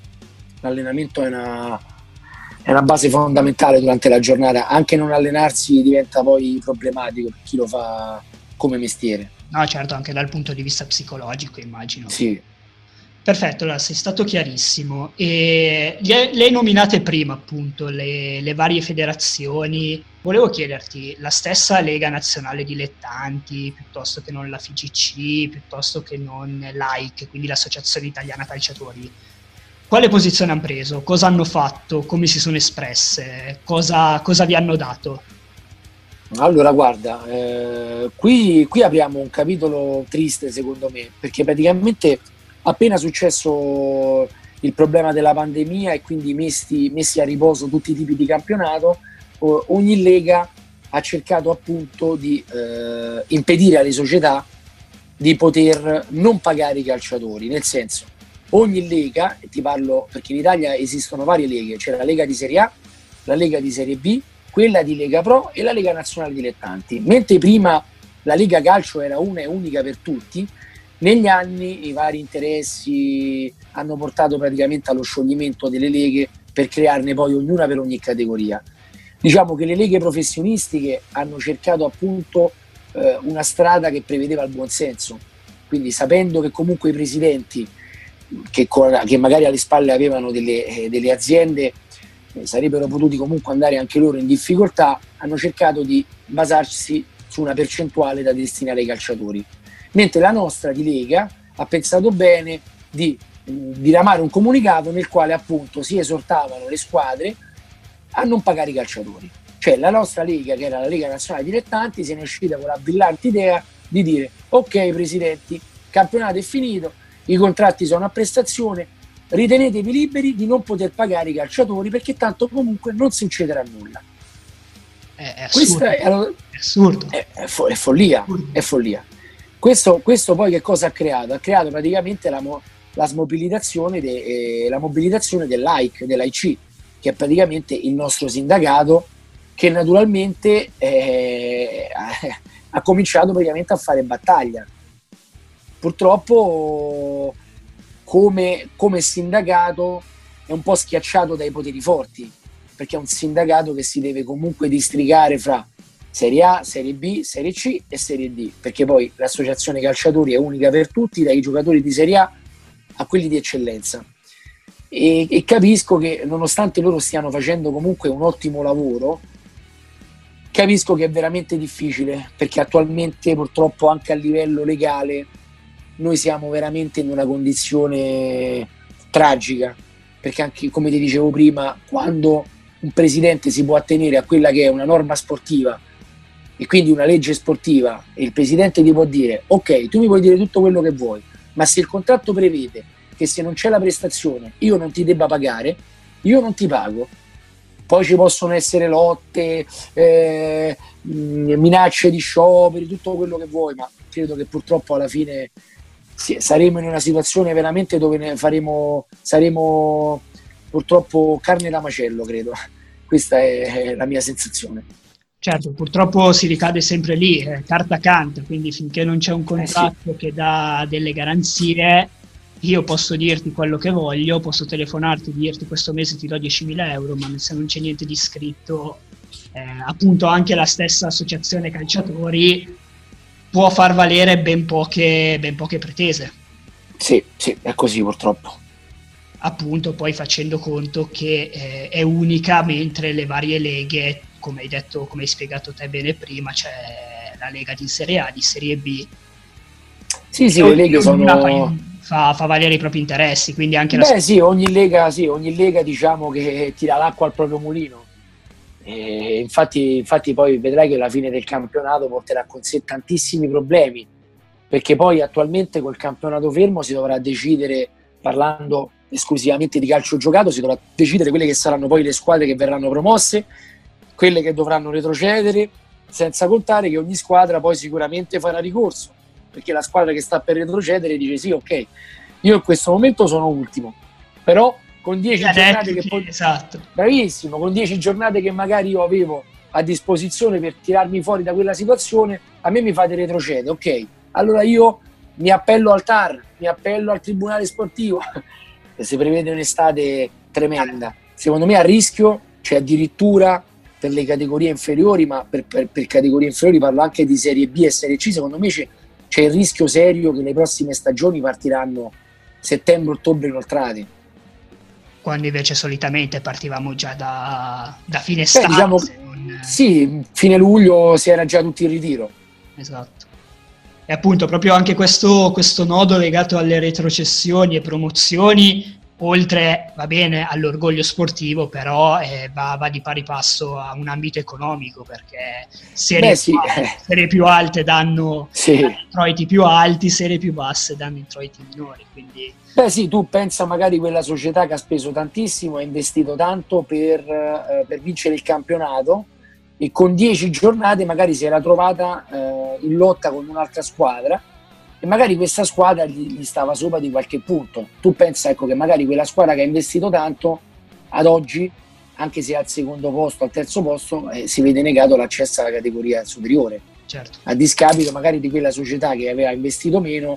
L'allenamento è una base fondamentale durante la giornata, anche non allenarsi diventa poi problematico per chi lo fa come mestiere. No, certo, anche dal punto di vista psicologico, immagino. Sì. Perfetto, allora sei stato chiarissimo. E le hai nominate prima, appunto, le varie federazioni. Volevo chiederti, la stessa Lega Nazionale Dilettanti, piuttosto che non la FIGC, piuttosto che non l'AIC, quindi l'Associazione Italiana Calciatori, quale posizione hanno preso? Cosa hanno fatto? Come si sono espresse? Cosa vi hanno dato? Allora, guarda, qui apriamo un capitolo triste secondo me, perché praticamente appena successo il problema della pandemia e quindi messi a riposo tutti i tipi di campionato, ogni lega ha cercato appunto di impedire alle società di poter non pagare i calciatori, nel senso, ogni lega, e ti parlo perché in Italia esistono varie leghe, c'è la Lega di Serie A, la Lega di Serie B, quella di Lega Pro e la Lega Nazionale Dilettanti. Mentre prima la Lega Calcio era una e unica per tutti, negli anni i vari interessi hanno portato praticamente allo scioglimento delle leghe per crearne poi ognuna per ogni categoria. Diciamo che le leghe professionistiche hanno cercato appunto una strada che prevedeva il buonsenso, quindi sapendo che comunque i presidenti che magari alle spalle avevano delle aziende sarebbero potuti comunque andare anche loro in difficoltà, hanno cercato di basarsi su una percentuale da destinare ai calciatori. Mentre la nostra di Lega ha pensato bene di diramare un comunicato nel quale appunto si esortavano le squadre a non pagare i calciatori. Cioè la nostra Lega, che era la Lega Nazionale Dilettanti, se ne è uscita con la brillante idea di dire: ok presidenti, il campionato è finito, i contratti sono a prestazione, ritenetevi liberi di non poter pagare i calciatori perché tanto comunque non succederà nulla. È assurdo. È follia, è follia. Questo poi che cosa ha creato? Ha creato praticamente la mobilitazione dell'AIC, dell'AIC, che è praticamente il nostro sindacato, che naturalmente ha cominciato praticamente a fare battaglia. Purtroppo come sindacato è un po' schiacciato dai poteri forti, perché è un sindacato che si deve comunque districare fra Serie A, Serie B, Serie C e Serie D, perché poi l'associazione calciatori è unica per tutti, dai giocatori di Serie A a quelli di eccellenza. E capisco che nonostante loro stiano facendo comunque un ottimo lavoro, capisco che è veramente difficile, perché attualmente purtroppo anche a livello legale noi siamo veramente in una condizione tragica, perché anche come ti dicevo prima, quando un presidente si può attenere a quella che è una norma sportiva e quindi una legge sportiva, e il presidente ti può dire: ok, tu mi puoi dire tutto quello che vuoi, ma se il contratto prevede che se non c'è la prestazione io non ti debba pagare, io non ti pago. Poi ci possono essere lotte, minacce di scioperi, tutto quello che vuoi, ma credo che purtroppo alla fine saremo in una situazione veramente dove saremo purtroppo carne da macello, credo. Questa è la mia sensazione. Certo, purtroppo si ricade sempre lì, carta canta, quindi finché non c'è un contratto che dà delle garanzie, io posso dirti quello che voglio, posso telefonarti e dirti questo mese ti do 10.000 euro, ma se non c'è niente di scritto, appunto anche la stessa associazione calciatori può far valere ben poche pretese. Sì, è così purtroppo. Appunto poi facendo conto che è unica, mentre le varie leghe, come hai detto, come hai spiegato te bene prima, c'è la Lega di Serie A, di Serie B. Sì, le leghe sono... Fa valere i propri interessi, quindi anche ogni lega diciamo che tira l'acqua al proprio mulino. E infatti poi vedrai che la fine del campionato porterà con sé tantissimi problemi, perché poi attualmente col campionato fermo si dovrà decidere, parlando esclusivamente di calcio giocato, si dovrà decidere quelle che saranno poi le squadre che verranno promosse, quelle che dovranno retrocedere, senza contare che ogni squadra poi sicuramente farà ricorso, perché la squadra che sta per retrocedere dice: sì, ok, io in questo momento sono ultimo, però con 10 giornate che poi... Esatto. Bravissimo, con 10 giornate che magari io avevo a disposizione per tirarmi fuori da quella situazione, a me mi fate retrocedere, ok, allora io mi appello al TAR, mi appello al tribunale sportivo. Se prevede un'estate tremenda. Secondo me a rischio c'è addirittura per le categorie inferiori, ma per categorie inferiori parlo anche di Serie B e Serie C, secondo me c'è il rischio serio che le prossime stagioni partiranno settembre-ottobre inoltrati. Quando invece solitamente partivamo già da fine estate. Diciamo, sì, fine luglio si era già tutti in ritiro. Esatto. E appunto proprio anche questo nodo legato alle retrocessioni e promozioni, oltre, va bene, all'orgoglio sportivo, però va di pari passo a un ambito economico, perché serie più alte danno introiti più alti, serie più basse danno introiti minori. Quindi... Beh sì, tu pensa magari quella società che ha speso tantissimo, ha investito tanto per vincere il campionato, e con 10 giornate magari si era trovata in lotta con un'altra squadra, e magari questa squadra gli stava sopra di qualche punto. Tu pensa, ecco, che magari quella squadra che ha investito tanto ad oggi, anche se è al secondo posto, al terzo posto, si vede negato l'accesso alla categoria superiore. Certo. A discapito magari di quella società che aveva investito meno,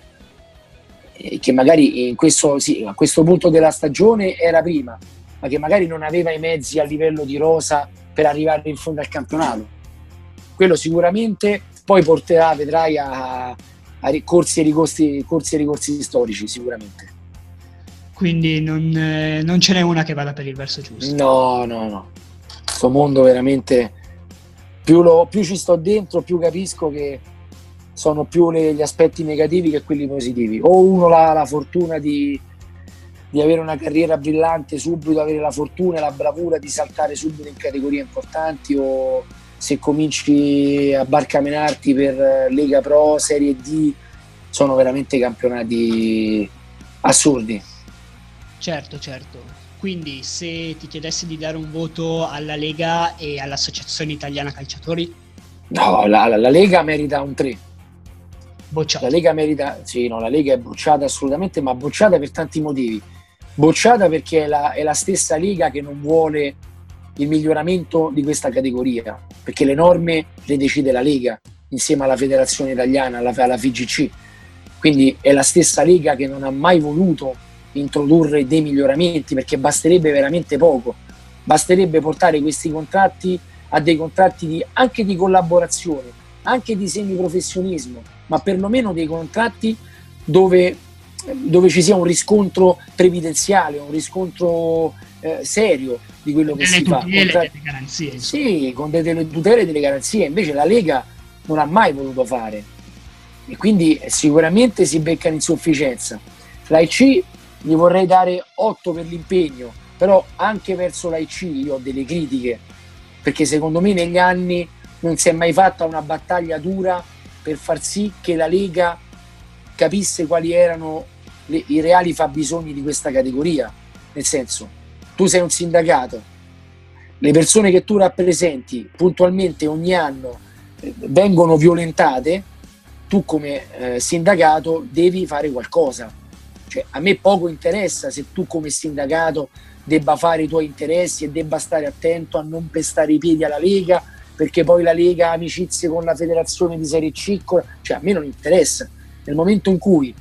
che magari a questo punto della stagione era prima, ma che magari non aveva i mezzi a livello di rosa per arrivare in fondo al campionato. Quello sicuramente poi porterà, vedrai, a corsi e ricorsi storici, sicuramente. Quindi non ce n'è una che vada per il verso giusto. No. Questo mondo veramente, più ci sto dentro, più capisco che sono più gli aspetti negativi che quelli positivi. O uno ha la fortuna di avere una carriera brillante subito, avere la fortuna e la bravura di saltare subito in categorie importanti, o se cominci a barcamenarti per Lega Pro, Serie D, sono veramente campionati assurdi. Certo. Quindi se ti chiedessi di dare un voto alla Lega e all'Associazione Italiana Calciatori? No, la Lega merita un 3. Bocciata. La Lega merita, la Lega è bocciata assolutamente, ma bocciata per tanti motivi. Bocciata perché è la stessa Lega che non vuole il miglioramento di questa categoria, perché le norme le decide la Lega insieme alla Federazione Italiana, alla FIGC. Quindi è la stessa Lega che non ha mai voluto introdurre dei miglioramenti, perché basterebbe veramente poco. Basterebbe portare questi contratti a dei contratti anche di collaborazione, anche di semiprofessionismo, ma perlomeno dei contratti dove ci sia un riscontro previdenziale, un riscontro serio di quello che si fa. Delle garanzie. Sì, con delle tutele e delle garanzie. Invece la Lega non ha mai voluto fare, e quindi sicuramente si becca l'insufficienza. L'AIC gli vorrei dare 8 per l'impegno, però anche verso l'AIC io ho delle critiche, perché secondo me negli anni non si è mai fatta una battaglia dura per far sì che la Lega capisse quali erano i reali fabbisogni di questa categoria. Nel senso, tu sei un sindacato, le persone che tu rappresenti puntualmente ogni anno vengono violentate, tu come sindacato devi fare qualcosa. Cioè, a me poco interessa se tu come sindacato debba fare i tuoi interessi e debba stare attento a non pestare i piedi alla Lega, perché poi la Lega ha amicizie con la federazione di Serie C, cioè a me non interessa. Nel momento in cui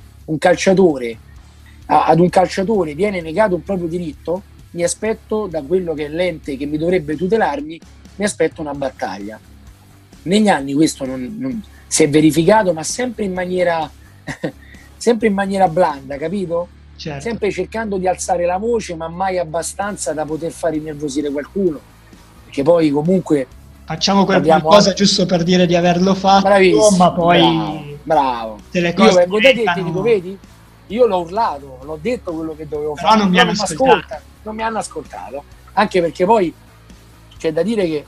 ad un calciatore viene negato un proprio diritto, mi aspetto da quello che è l'ente che mi dovrebbe tutelarmi, mi aspetto una battaglia. Negli anni questo non si è verificato, ma sempre in maniera blanda, capito? Certo. Sempre cercando di alzare la voce, ma mai abbastanza da poter far innervosire qualcuno, perché poi comunque facciamo qualcosa giusto per dire di averlo fatto. Bravissimo, ma poi bravo. Le cose io vengo da te e ti dico, vedi? Io l'ho urlato, l'ho detto quello che dovevo però fare, non mi hanno ascoltato, anche perché poi c'è da dire che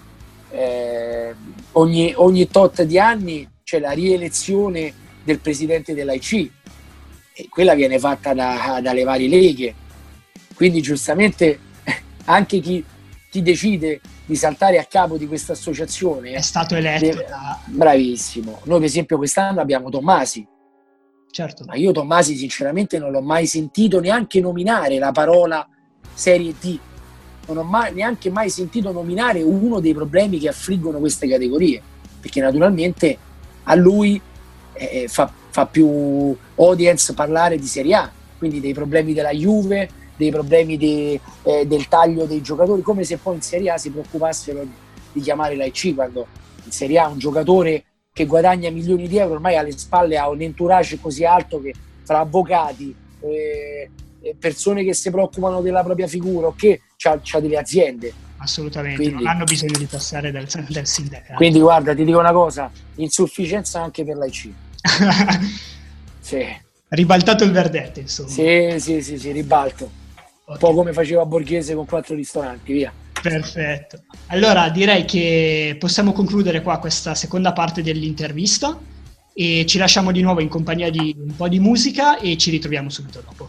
ogni tot di anni c'è la rielezione del presidente dell'AIC, e quella viene fatta dalle varie leghe, quindi giustamente anche chi decide di saltare a capo di questa associazione è stato eletto bravissimo. Noi per esempio quest'anno abbiamo Tommasi. Certo. Ma io Tommasi sinceramente non l'ho mai sentito neanche nominare la parola Serie D, non ho neanche mai sentito nominare uno dei problemi che affliggono queste categorie, perché naturalmente a lui fa più audience parlare di Serie A, quindi dei problemi della Juve, dei problemi del taglio dei giocatori, come se poi in Serie A si preoccupassero di chiamare l'AIC, quando in Serie A un giocatore che guadagna milioni di euro ormai alle spalle ha un entourage così alto che fra avvocati, persone che si preoccupano della propria figura, che c'ha delle aziende. Assolutamente, quindi, non hanno bisogno di passare dal sindacato. Quindi guarda, ti dico una cosa, insufficienza anche per l'AIC. Sì. Ribaltato il verdetto, insomma. Sì, ribalto. Okay. Un po' come faceva Borghese con 4 ristoranti, via. Perfetto. Allora direi che possiamo concludere qua questa seconda parte dell'intervista e ci lasciamo di nuovo in compagnia di un po' di musica e ci ritroviamo subito dopo.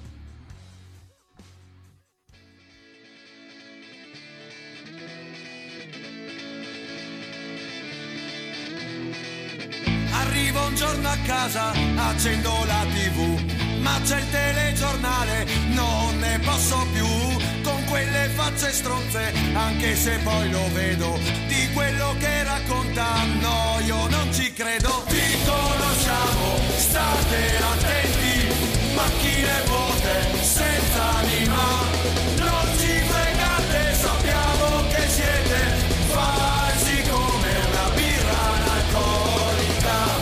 Arrivo un giorno a casa, accendo la TV, ma c'è il telegiornale, non ne posso più, con quelle facce stronze, anche se poi lo vedo, di quello che racconta, no, io non ci credo. Vi conosciamo, state attenti, macchine vuote, senza anima, non ci fregate, sappiamo che siete falsi come una birra analcolica.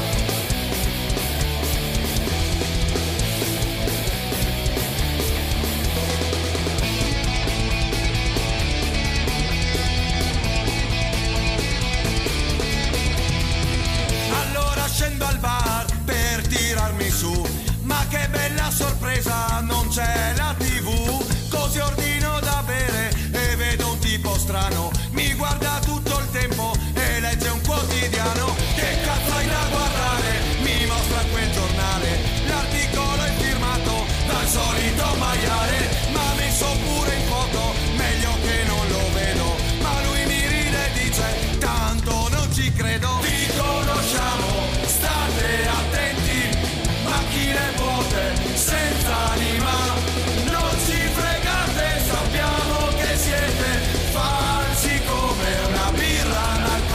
Scendo al bar per tirarmi su, ma che bella sorpresa, non c'è la TV, così ordino da bere e vedo un tipo strano, mi guarda tutto il tempo e legge un quotidiano. Che cazzo hai da guardare? Mi mostra quel giornale, l'articolo è firmato dal solito maiale, ma messo pure in foto, meglio che non lo vedo, ma lui mi ride e dice tanto non ci credo. Vi conosciamo, state attenti, macchine vuote, senza anima, non ci fregate, sappiamo che siete falsi come una birra analcolica.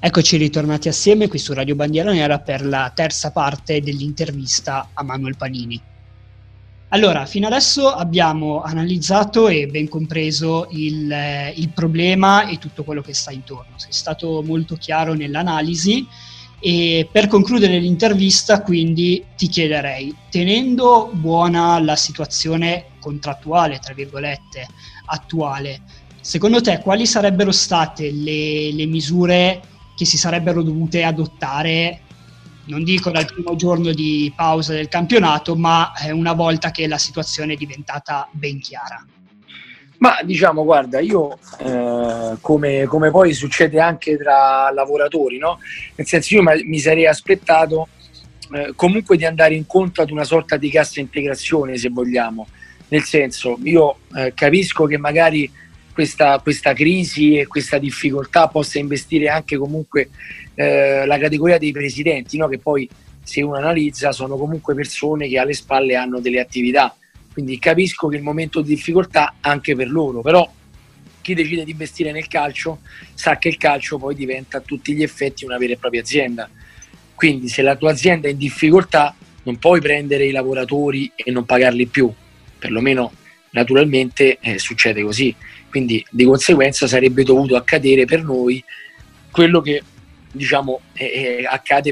Eccoci ritornati assieme qui su Radio Bandiera Nera per la terza parte dell'intervista a Manuel Panini. Allora, fino adesso abbiamo analizzato e ben compreso il problema e tutto quello che sta intorno. Sei stato molto chiaro nell'analisi e per concludere l'intervista quindi ti chiederei, tenendo buona la situazione contrattuale, tra virgolette, attuale, secondo te quali sarebbero state le misure che si sarebbero dovute adottare, non dico dal primo giorno di pausa del campionato, ma una volta che la situazione è diventata ben chiara? Ma diciamo, guarda, io come poi succede anche tra lavoratori, no? Nel senso, io mi sarei aspettato comunque di andare incontro ad una sorta di cassa integrazione, se vogliamo. Nel senso, io capisco che magari questa crisi e questa difficoltà possa investire anche comunque la categoria dei presidenti, no? Che poi, se uno analizza, sono comunque persone che alle spalle hanno delle attività. Quindi capisco che il momento di difficoltà anche per loro, però chi decide di investire nel calcio sa che il calcio poi diventa a tutti gli effetti una vera e propria azienda. Quindi se la tua azienda è in difficoltà non puoi prendere i lavoratori e non pagarli più, perlomeno naturalmente succede così. Quindi di conseguenza sarebbe dovuto accadere per noi quello che diciamo accade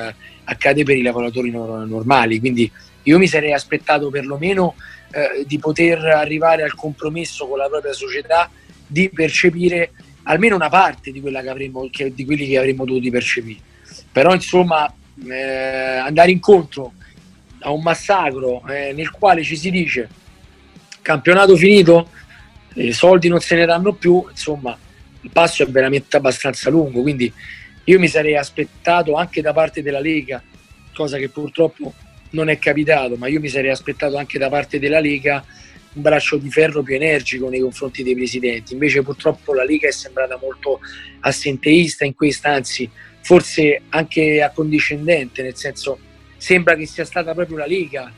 per i lavoratori normali. Quindi io mi sarei aspettato perlomeno di poter arrivare al compromesso con la propria società di percepire almeno una parte di quella di quelli che avremmo dovuto percepire. Però insomma andare incontro a un massacro nel quale ci si dice campionato finito, i soldi non se ne danno più, insomma il passo è veramente abbastanza lungo. Quindi io mi sarei aspettato anche da parte della Lega, cosa che purtroppo non è capitato, ma io mi sarei aspettato anche da parte della Lega un braccio di ferro più energico nei confronti dei presidenti. Invece purtroppo la Lega è sembrata molto assenteista in questa, anzi forse anche accondiscendente, nel senso sembra che sia stata proprio la Lega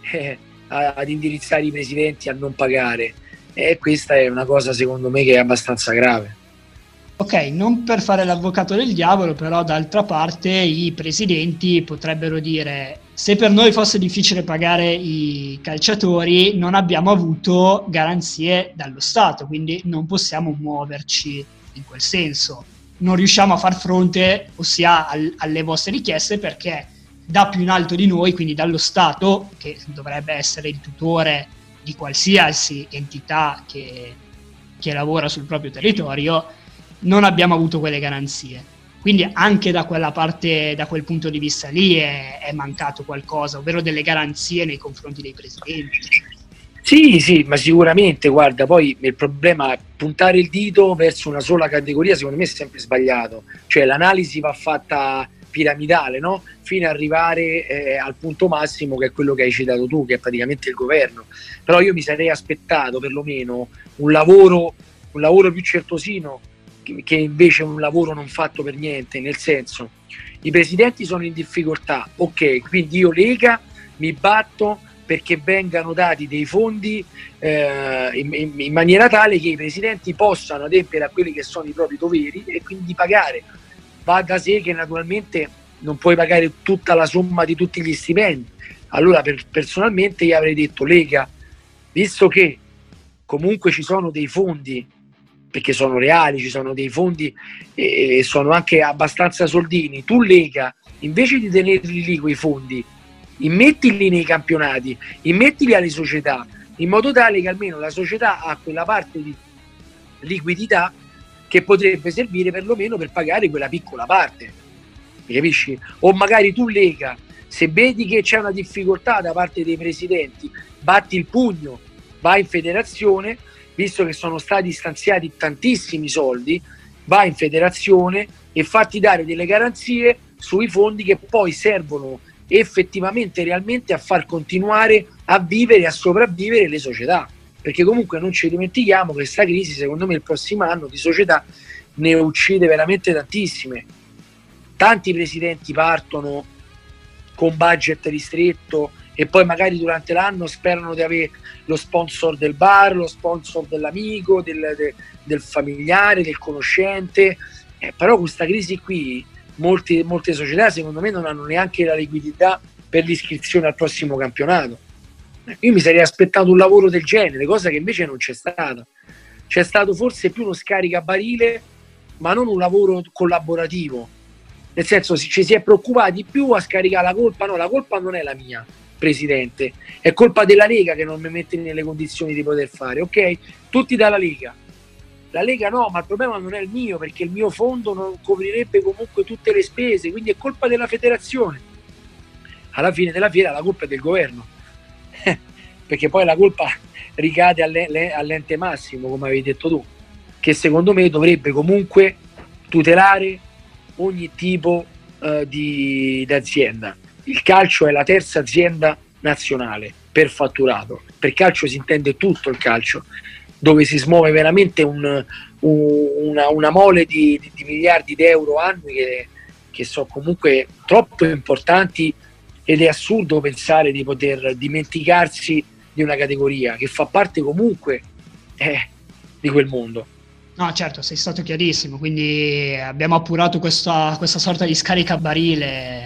ad indirizzare i presidenti a non pagare, e questa è una cosa secondo me che è abbastanza grave. Ok, non per fare l'avvocato del diavolo, però d'altra parte i presidenti potrebbero dire: se per noi fosse difficile pagare i calciatori, non abbiamo avuto garanzie dallo Stato, quindi non possiamo muoverci in quel senso. Non riusciamo a far fronte, ossia alle vostre richieste, perché da più in alto di noi, quindi dallo Stato, che dovrebbe essere il tutore di qualsiasi entità che lavora sul proprio territorio, non abbiamo avuto quelle garanzie. Quindi anche da quella parte, da quel punto di vista lì è mancato qualcosa, ovvero delle garanzie nei confronti dei presidenti. Sì, ma sicuramente, guarda, poi il problema è puntare il dito verso una sola categoria, secondo me è sempre sbagliato. Cioè l'analisi va fatta piramidale, no? Fino ad arrivare al punto massimo, che è quello che hai citato tu, che è praticamente il governo. Però io mi sarei aspettato perlomeno un lavoro più certosino, che invece è un lavoro non fatto per niente. Nel senso, i presidenti sono in difficoltà, ok, quindi io Lega mi batto perché vengano dati dei fondi in maniera tale che i presidenti possano adempiere a quelli che sono i propri doveri e quindi pagare. Va da sé che naturalmente non puoi pagare tutta la somma di tutti gli stipendi. Allora personalmente io avrei detto: Lega, visto che comunque ci sono dei fondi, perché sono reali, ci sono dei fondi e sono anche abbastanza soldini, tu Lega, invece di tenerli lì quei fondi, immettili nei campionati, immettili alle società, in modo tale che almeno la società ha quella parte di liquidità che potrebbe servire perlomeno per pagare quella piccola parte, mi capisci? O magari tu Lega, se vedi che c'è una difficoltà da parte dei presidenti, batti il pugno, vai in federazione, visto che sono stati stanziati tantissimi soldi, vai in federazione e fatti dare delle garanzie sui fondi che poi servono effettivamente, realmente, a far continuare a vivere e a sopravvivere le società. Perché comunque non ci dimentichiamo che questa crisi, secondo me, il prossimo anno di società ne uccide veramente tantissime. Tanti presidenti partono con budget ristretto e poi magari durante l'anno sperano di avere lo sponsor del bar, lo sponsor dell'amico, del familiare, del conoscente, Però con questa crisi qui molte società secondo me non hanno neanche la liquidità per l'iscrizione al prossimo campionato. Io mi sarei aspettato un lavoro del genere, cosa che invece non c'è stata. C'è stato forse più uno scaricabarile, ma non un lavoro collaborativo, nel senso ci si è preoccupati più a scaricare la colpa. No, la colpa non è la mia, presidente, è colpa della Lega che non mi mette nelle condizioni di poter fare. Ok, tutti dalla Lega. La Lega no, ma il problema non è il mio, perché il mio fondo non coprirebbe comunque tutte le spese, quindi è colpa della federazione. Alla fine della fiera la colpa è del governo, perché poi la colpa ricade all'ente massimo, come avevi detto tu, che secondo me dovrebbe comunque tutelare ogni tipo di azienda. Il calcio è la terza azienda nazionale per fatturato. Per calcio si intende tutto il calcio, dove si smuove veramente una mole di miliardi di euro annui che sono comunque troppo importanti, ed è assurdo pensare di poter dimenticarsi di una categoria che fa parte comunque di quel mondo. No, certo, sei stato chiarissimo, quindi abbiamo appurato questa sorta di scaricabarile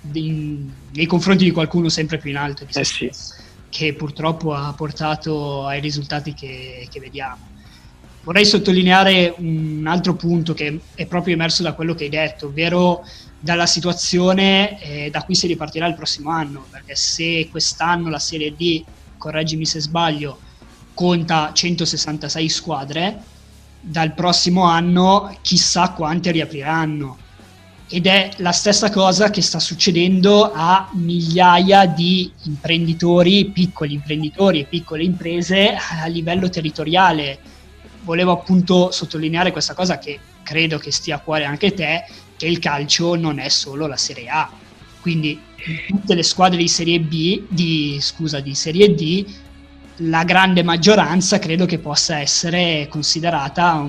nei confronti di qualcuno sempre più in alto di se stesso, che purtroppo ha portato ai risultati che vediamo. Vorrei sottolineare un altro punto che è proprio emerso da quello che hai detto, ovvero dalla situazione da cui si ripartirà il prossimo anno, perché se quest'anno la Serie D, correggimi se sbaglio, conta 166 squadre, dal prossimo anno chissà quante riapriranno, ed è la stessa cosa che sta succedendo a migliaia di imprenditori, piccoli imprenditori e piccole imprese a livello territoriale. Volevo appunto sottolineare questa cosa, che credo che stia a cuore anche te, che il calcio non è solo la Serie A, quindi tutte le squadre di Serie B, di Serie D, la grande maggioranza credo che possa essere considerata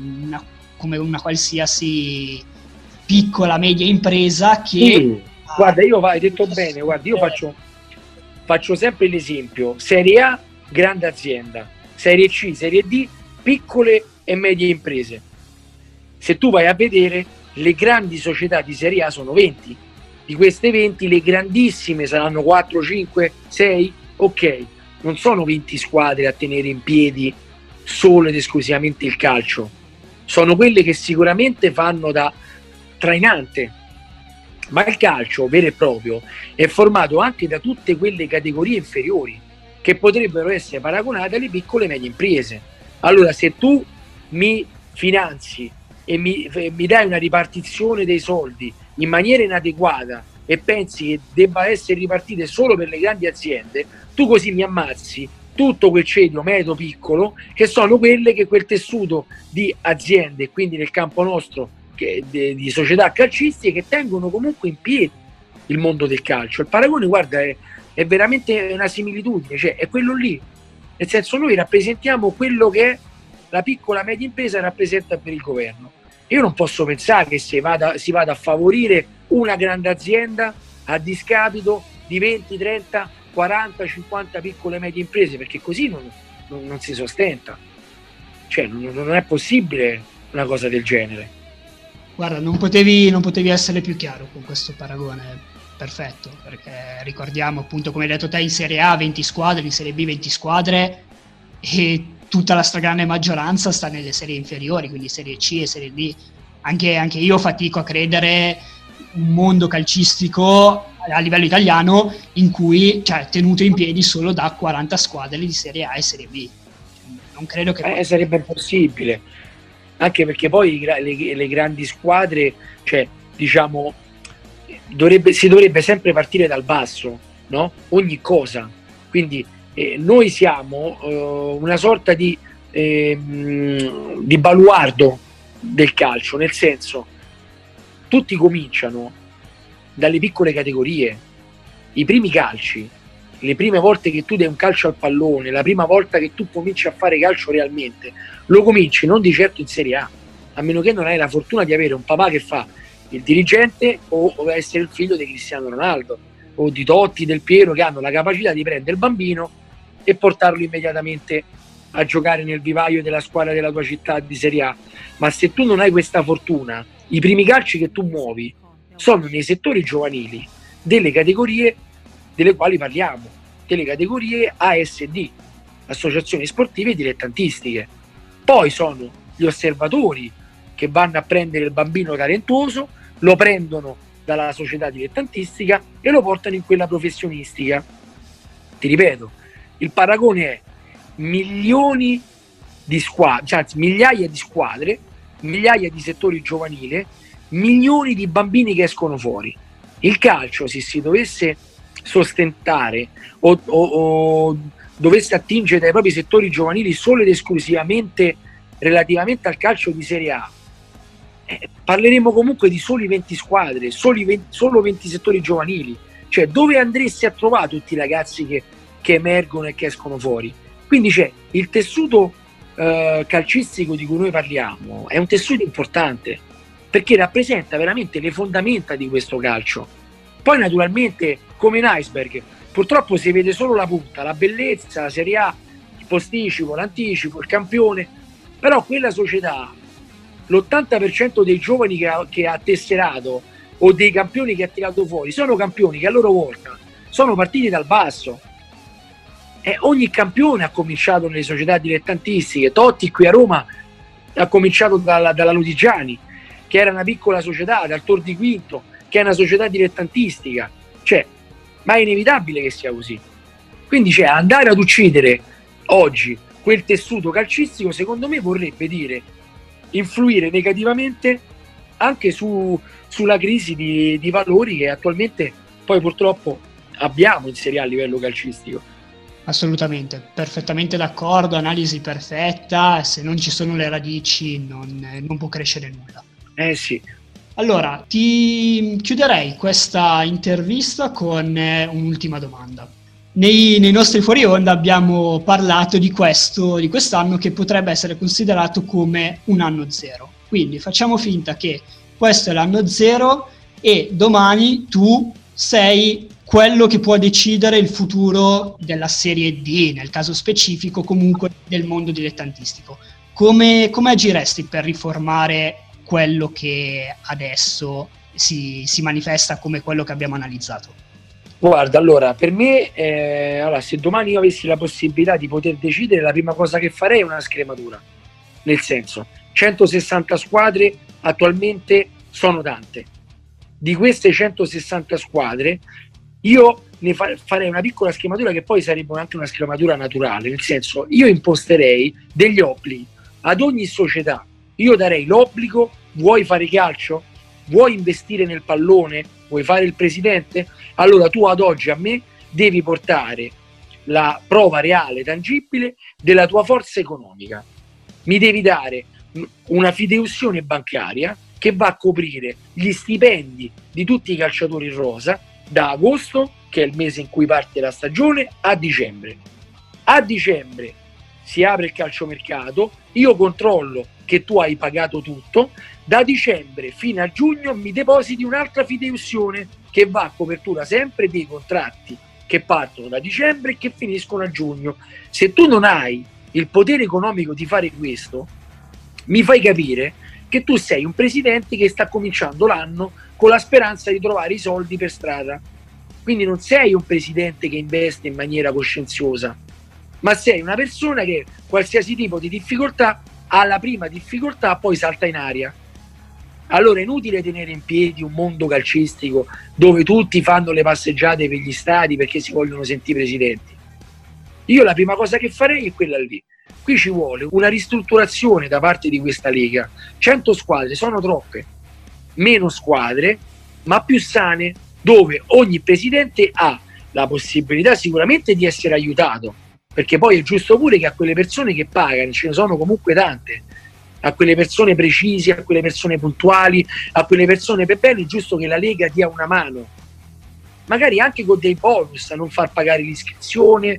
come una qualsiasi piccola media impresa che guarda, hai detto bene, guarda, io faccio sempre l'esempio: Serie A grande azienda, Serie C, Serie D piccole e medie imprese. Se tu vai a vedere, le grandi società di Serie A sono 20, di queste 20 le grandissime saranno 4, 5, 6, ok, non sono 20 squadre a tenere in piedi solo ed esclusivamente il calcio, sono quelle che sicuramente fanno da trainante, ma il calcio vero e proprio è formato anche da tutte quelle categorie inferiori che potrebbero essere paragonate alle piccole e medie imprese. Allora, se tu mi finanzi e mi dai una ripartizione dei soldi in maniera inadeguata e pensi che debba essere ripartite solo per le grandi aziende, tu così mi ammazzi tutto quel ceto medio piccolo, che sono quelle che quel tessuto di aziende, quindi nel campo nostro di società calcistiche, che tengono comunque in piedi il mondo del calcio. Il paragone, guarda, è veramente una similitudine, cioè è quello lì, nel senso, noi rappresentiamo quello che la piccola media impresa rappresenta per il governo. Io non posso pensare che si vada a favorire una grande azienda a discapito di 20, 30, 40, 50 piccole e medie imprese, perché così non si sostenta. Cioè non è possibile una cosa del genere. Guarda, non potevi essere più chiaro con questo paragone, perfetto, perché ricordiamo appunto, come hai detto te, in Serie A 20 squadre, in Serie B 20 squadre, e tutta la stragrande maggioranza sta nelle serie inferiori, quindi Serie C e Serie D. Anche io fatico a credere un mondo calcistico a livello italiano in cui, cioè, tenuto in piedi solo da 40 squadre di Serie A e Serie B. Non credo che sarebbe impossibile, anche perché poi le grandi squadre, cioè, diciamo, si dovrebbe sempre partire dal basso, no? Ogni cosa. Quindi noi siamo una sorta di baluardo del calcio, nel senso, tutti cominciano dalle piccole categorie. I primi calci, le prime volte che tu dai un calcio al pallone, la prima volta che tu cominci a fare calcio realmente, lo cominci non di certo in Serie a meno che non hai la fortuna di avere un papà che fa il dirigente o essere il figlio di Cristiano Ronaldo o di Totti, Del Piero, che hanno la capacità di prendere il bambino e portarlo immediatamente a giocare nel vivaio della squadra della tua città di Serie A, ma se tu non hai questa fortuna, i primi calci che tu muovi sono nei settori giovanili delle categorie delle quali parliamo, delle categorie ASD, associazioni sportive dilettantistiche. Poi sono gli osservatori che vanno a prendere il bambino talentuoso, lo prendono dalla società dilettantistica e lo portano in quella professionistica. Ti ripeto, il paragone è milioni di squadre, cioè migliaia di squadre, migliaia di settori giovanili, milioni di bambini che escono fuori. Il calcio, se si dovesse sostentare o dovesse attingere dai propri settori giovanili solo ed esclusivamente relativamente al calcio di Serie A, parleremo comunque di soli 20 squadre, solo 20 settori giovanili. Cioè, dove andresti a trovare tutti i ragazzi che emergono e che escono fuori? Quindi c'è il tessuto calcistico di cui noi parliamo, è un tessuto importante perché rappresenta veramente le fondamenta di questo calcio. Poi naturalmente, come in iceberg, purtroppo si vede solo la punta, la bellezza, la Serie A, il posticipo, l'anticipo, il campione, però quella società, l'80% dei giovani che ha tesserato o dei campioni che ha tirato fuori sono campioni che a loro volta sono partiti dal basso. Ogni campione ha cominciato nelle società dilettantistiche. Totti qui a Roma ha cominciato dalla Lodigiani, che era una piccola società, dal Tor di Quinto, che è una società dilettantistica. Cioè, ma è inevitabile che sia così. Quindi andare ad uccidere oggi quel tessuto calcistico, secondo me vorrebbe dire influire negativamente anche sulla crisi di valori che attualmente poi purtroppo abbiamo in Serie A a livello calcistico. Assolutamente, perfettamente d'accordo, analisi perfetta, se non ci sono le radici non può crescere nulla. Sì. Allora, ti chiuderei questa intervista con un'ultima domanda. Nei nostri fuori onda abbiamo parlato di quest'anno che potrebbe essere considerato come un anno zero. Quindi facciamo finta che questo è l'anno zero e domani tu sei quello che può decidere il futuro della Serie D, nel caso specifico comunque del mondo dilettantistico. Come agiresti per riformare quello che adesso si manifesta come quello che abbiamo analizzato? Guarda, allora, per me, se domani io avessi la possibilità di poter decidere, la prima cosa che farei è una scrematura. Nel senso, 160 squadre attualmente sono tante. Di queste 160 squadre, io ne farei una piccola scrematura che poi sarebbe anche una scrematura naturale. Nel senso, io imposterei degli obblighi ad ogni società. Io darei l'obbligo: vuoi fare calcio? Vuoi investire nel pallone? Vuoi fare il presidente? Allora tu ad oggi a me devi portare la prova reale, tangibile della tua forza economica. Mi devi dare una fideiussione bancaria che va a coprire gli stipendi di tutti i calciatori in rosa da agosto, che è il mese in cui parte la stagione, a dicembre. A dicembre si apre il calciomercato, io controllo che tu hai pagato tutto, da dicembre fino a giugno mi depositi un'altra fideiussione che va a copertura sempre dei contratti che partono da dicembre e che finiscono a giugno. Se tu non hai il potere economico di fare questo, mi fai capire che tu sei un presidente che sta cominciando l'anno con la speranza di trovare i soldi per strada. Quindi non sei un presidente che investe in maniera coscienziosa, ma sei una persona che qualsiasi tipo di difficoltà, alla prima difficoltà poi salta in aria. Allora è inutile tenere in piedi un mondo calcistico dove tutti fanno le passeggiate per gli stadi perché si vogliono sentire presidenti. Io la prima cosa che farei è quella lì. Qui ci vuole una ristrutturazione da parte di questa Lega. 100 squadre sono troppe, meno squadre ma più sane, dove ogni presidente ha la possibilità sicuramente di essere aiutato, perché poi è giusto pure che a quelle persone che pagano, ce ne sono comunque tante, a quelle persone precise, a quelle persone puntuali, a quelle persone per bene, è giusto che la Lega dia una mano, magari anche con dei bonus, a non far pagare l'iscrizione.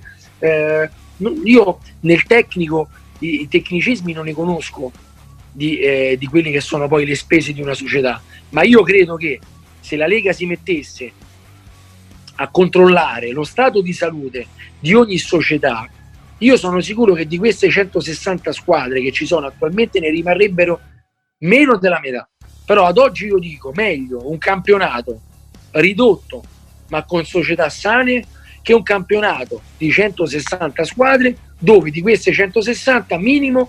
Io nel tecnico i tecnicismi non ne conosco di quelli che sono poi le spese di una società, ma io credo che se la Lega si mettesse a controllare lo stato di salute di ogni società, io sono sicuro che di queste 160 squadre che ci sono attualmente ne rimarrebbero meno della metà. Però ad oggi io dico meglio un campionato ridotto ma con società sane che un campionato di 160 squadre dove di queste 160 minimo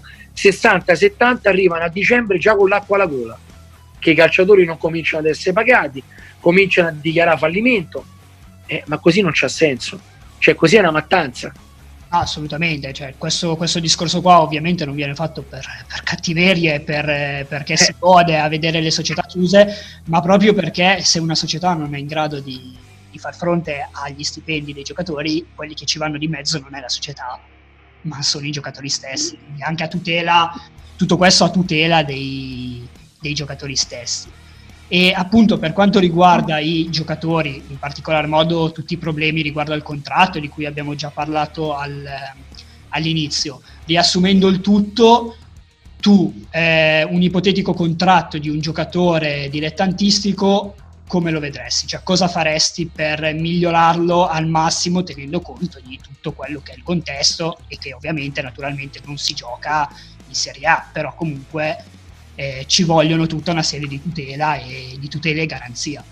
60-70 arrivano a dicembre già con l'acqua alla gola, che i calciatori non cominciano ad essere pagati, cominciano a dichiarare fallimento, ma così non c'ha senso, cioè così è una mattanza. Assolutamente, cioè, questo discorso qua ovviamente non viene fatto per cattiverie, perché si gode a vedere le società chiuse, ma proprio perché se una società non è in grado di far fronte agli stipendi dei giocatori, quelli che ci vanno di mezzo non è la società, ma sono i giocatori stessi. Quindi anche a tutela, tutto questo a tutela dei giocatori stessi. E appunto per quanto riguarda i giocatori, in particolar modo tutti i problemi riguardo al contratto di cui abbiamo già parlato all'inizio, riassumendo il tutto, tu un ipotetico contratto di un giocatore dilettantistico come lo vedresti? Cioè cosa faresti per migliorarlo al massimo tenendo conto di tutto quello che è il contesto e che ovviamente naturalmente non si gioca in Serie A, però comunque ci vogliono tutta una serie di tutele e garanzia.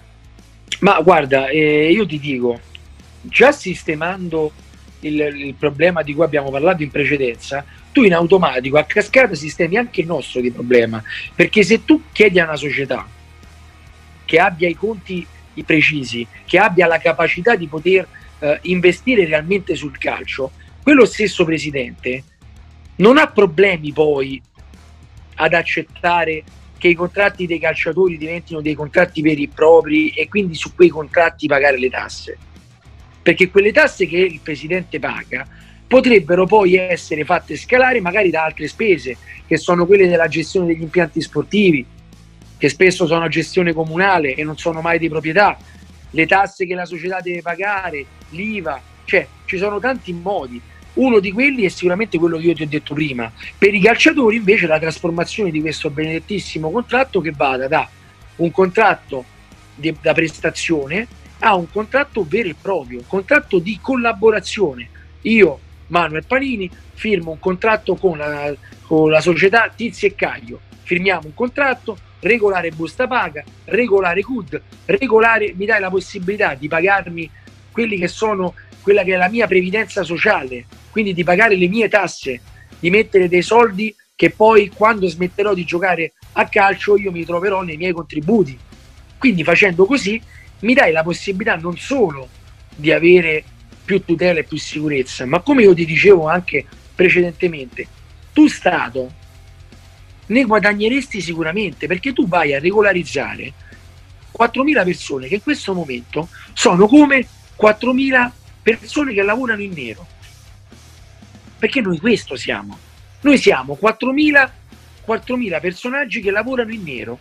Ma guarda, io ti dico, già sistemando il problema di cui abbiamo parlato in precedenza, tu in automatico a cascata sistemi anche il nostro di problema, perché se tu chiedi a una società che abbia i conti precisi, che abbia la capacità di poter investire realmente sul calcio, quello stesso presidente non ha problemi poi ad accettare che i contratti dei calciatori diventino dei contratti veri e propri e quindi su quei contratti pagare le tasse, perché quelle tasse che il presidente paga potrebbero poi essere fatte scalare magari da altre spese che sono quelle della gestione degli impianti sportivi, che spesso sono a gestione comunale e non sono mai di proprietà, le tasse che la società deve pagare, l'IVA, cioè ci sono tanti modi. Uno di quelli è sicuramente quello che io ti ho detto prima. Per i calciatori invece la trasformazione di questo benedettissimo contratto che vada da un contratto da prestazione a un contratto vero e proprio, un contratto di collaborazione. Io, Manuel Panini, firmo un contratto con la società Tizio e Caio, firmiamo un contratto, regolare busta paga, regolare CUD, regolare, mi dai la possibilità di pagarmi quelli che sono quella che è la mia previdenza sociale, quindi di pagare le mie tasse, di mettere dei soldi che poi quando smetterò di giocare a calcio io mi troverò nei miei contributi. Quindi facendo così mi dai la possibilità non solo di avere più tutela e più sicurezza, ma come io ti dicevo anche precedentemente, tu Stato ne guadagneresti sicuramente, perché tu vai a regolarizzare 4.000 persone che in questo momento sono come 4.000 persone che lavorano in nero, perché noi questo siamo, noi siamo 4.000 personaggi che lavorano in nero,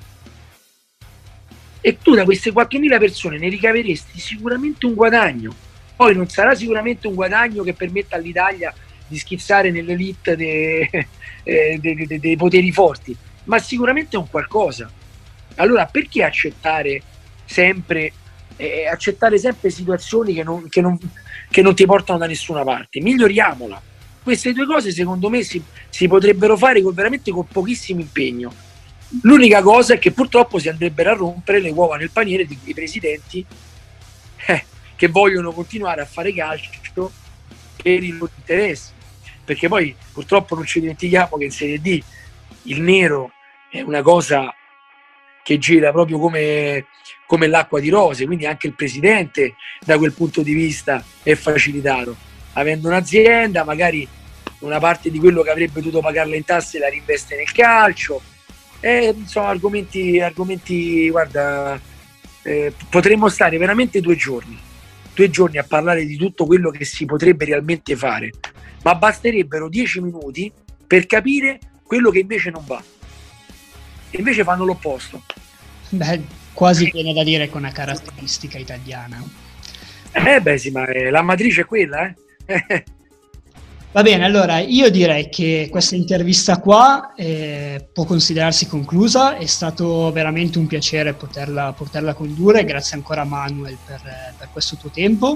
e tu da queste 4.000 persone ne ricaveresti sicuramente un guadagno. Poi non sarà sicuramente un guadagno che permetta all'Italia di schizzare nell'elite dei poteri forti, ma sicuramente è un qualcosa. Allora perché accettare sempre situazioni che non ti portano da nessuna parte? Miglioriamola. Queste due cose secondo me si potrebbero fare veramente con pochissimo impegno. L'unica cosa è che purtroppo si andrebbero a rompere le uova nel paniere di quei presidenti che vogliono continuare a fare calcio per i loro interessi, perché poi purtroppo non ci dimentichiamo che in Serie D il nero è una cosa che gira proprio come l'acqua di rose, quindi anche il presidente da quel punto di vista è facilitato, avendo un'azienda magari una parte di quello che avrebbe dovuto pagarla in tasse la reinveste nel calcio. Insomma, argomenti guarda, potremmo stare veramente 2 giorni a parlare di tutto quello che si potrebbe realmente fare, ma basterebbero 10 minuti per capire quello che invece non va, e invece fanno l'opposto. Beh, quasi viene da dire con una caratteristica italiana. Beh sì, ma la matrice è quella, Va bene, allora io direi che questa intervista qua può considerarsi conclusa, è stato veramente un piacere poterla condurre, grazie ancora Manuel per questo tuo tempo,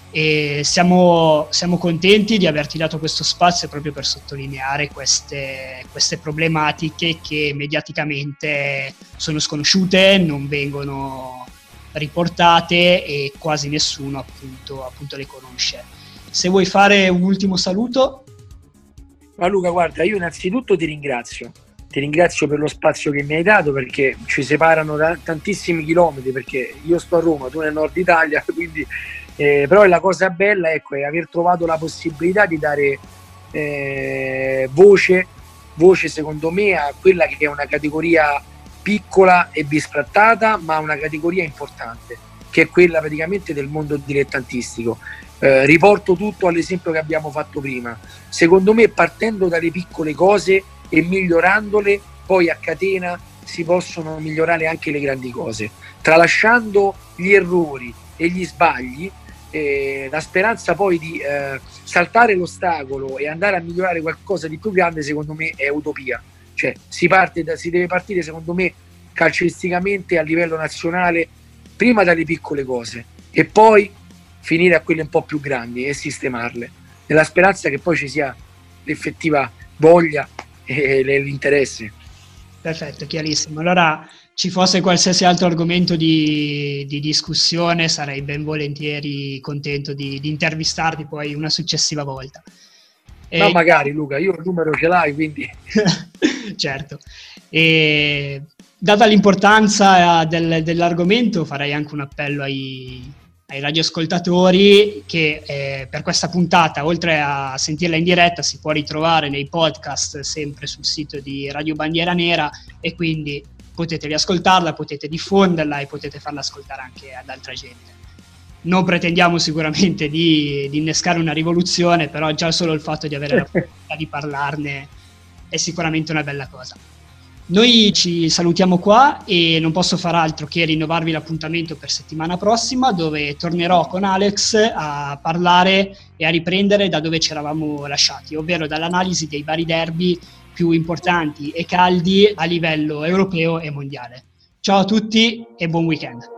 e siamo contenti di averti dato questo spazio proprio per sottolineare queste problematiche che mediaticamente sono sconosciute, non vengono riportate e quasi nessuno appunto le conosce. Se vuoi fare un ultimo saluto. Ma Luca, guarda, io innanzitutto ti ringrazio per lo spazio che mi hai dato, perché ci separano tantissimi chilometri, perché io sto a Roma, tu nel nord Italia, quindi però la cosa bella, ecco, è aver trovato la possibilità di dare voce secondo me a quella che è una categoria piccola e bisfrattata, ma una categoria importante, che è quella praticamente del mondo dilettantistico. Riporto tutto all'esempio che abbiamo fatto prima. Secondo me, partendo dalle piccole cose e migliorandole, poi a catena si possono migliorare anche le grandi cose, tralasciando gli errori e gli sbagli. La speranza poi di saltare l'ostacolo e andare a migliorare qualcosa di più grande, secondo me è utopia. Cioè si deve partire, secondo me, calcisticamente a livello nazionale, prima dalle piccole cose e poi finire a quelle un po' più grandi e sistemarle, nella speranza che poi ci sia l'effettiva voglia e l'interesse. Perfetto, chiarissimo. Allora, ci fosse qualsiasi altro argomento di discussione, sarei ben volentieri contento di intervistarti poi una successiva volta. Ma magari, Luca, io il numero ce l'hai, quindi... Certo. E data l'importanza dell'argomento, farei anche un appello ai radioascoltatori che per questa puntata, oltre a sentirla in diretta, si può ritrovare nei podcast sempre sul sito di Radio Bandiera Nera, e quindi potete riascoltarla, potete diffonderla e potete farla ascoltare anche ad altra gente. Non pretendiamo sicuramente di innescare una rivoluzione, però già solo il fatto di avere la possibilità di parlarne è sicuramente una bella cosa. Noi ci salutiamo qua e non posso far altro che rinnovarvi l'appuntamento per settimana prossima, dove tornerò con Alex a parlare e a riprendere da dove ci eravamo lasciati, ovvero dall'analisi dei vari derby più importanti e caldi a livello europeo e mondiale. Ciao a tutti e buon weekend.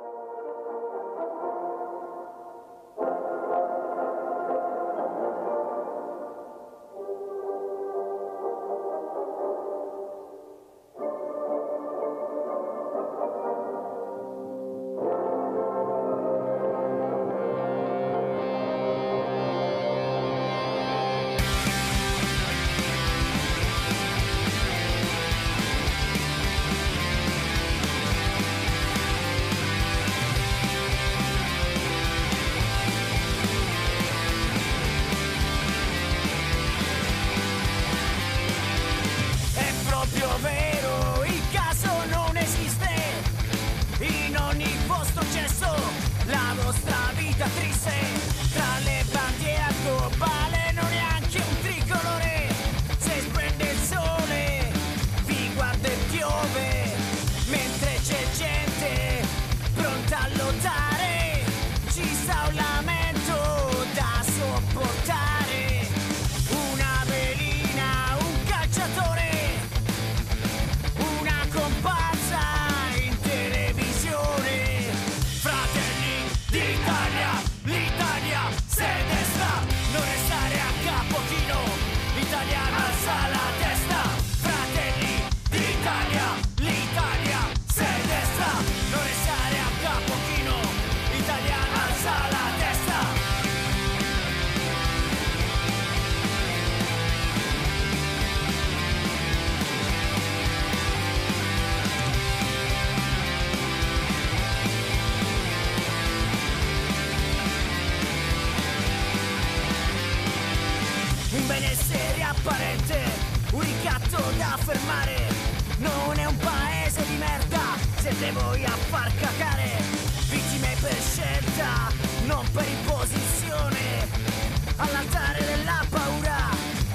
Benessere apparente, un ricatto da fermare. Non è un paese di merda, siete voi a far cacare. Vittime per scelta, non per imposizione. All'altare della paura,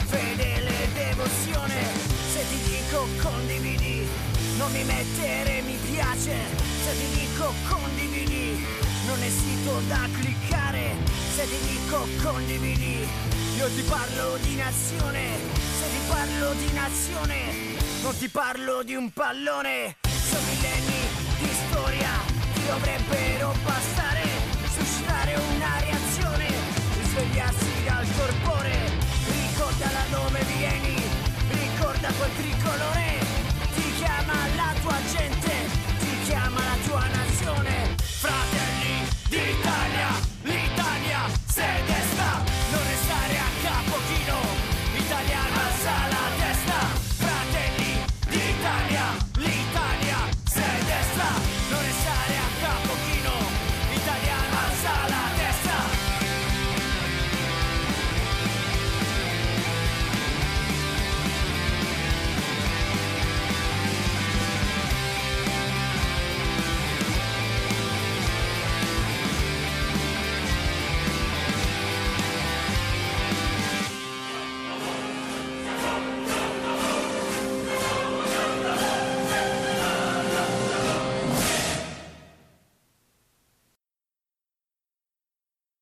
fedele devozione. Se ti dico condividi, non mi mettere mi piace. Se ti dico condividi, non esito da cliccare. Se ti dico condividi, io ti parlo di nazione. Se ti parlo di nazione, non ti parlo di un pallone. Sono millenni di storia, ti dovrebbero bastare, suscitare una reazione. svegliarsi dal corpo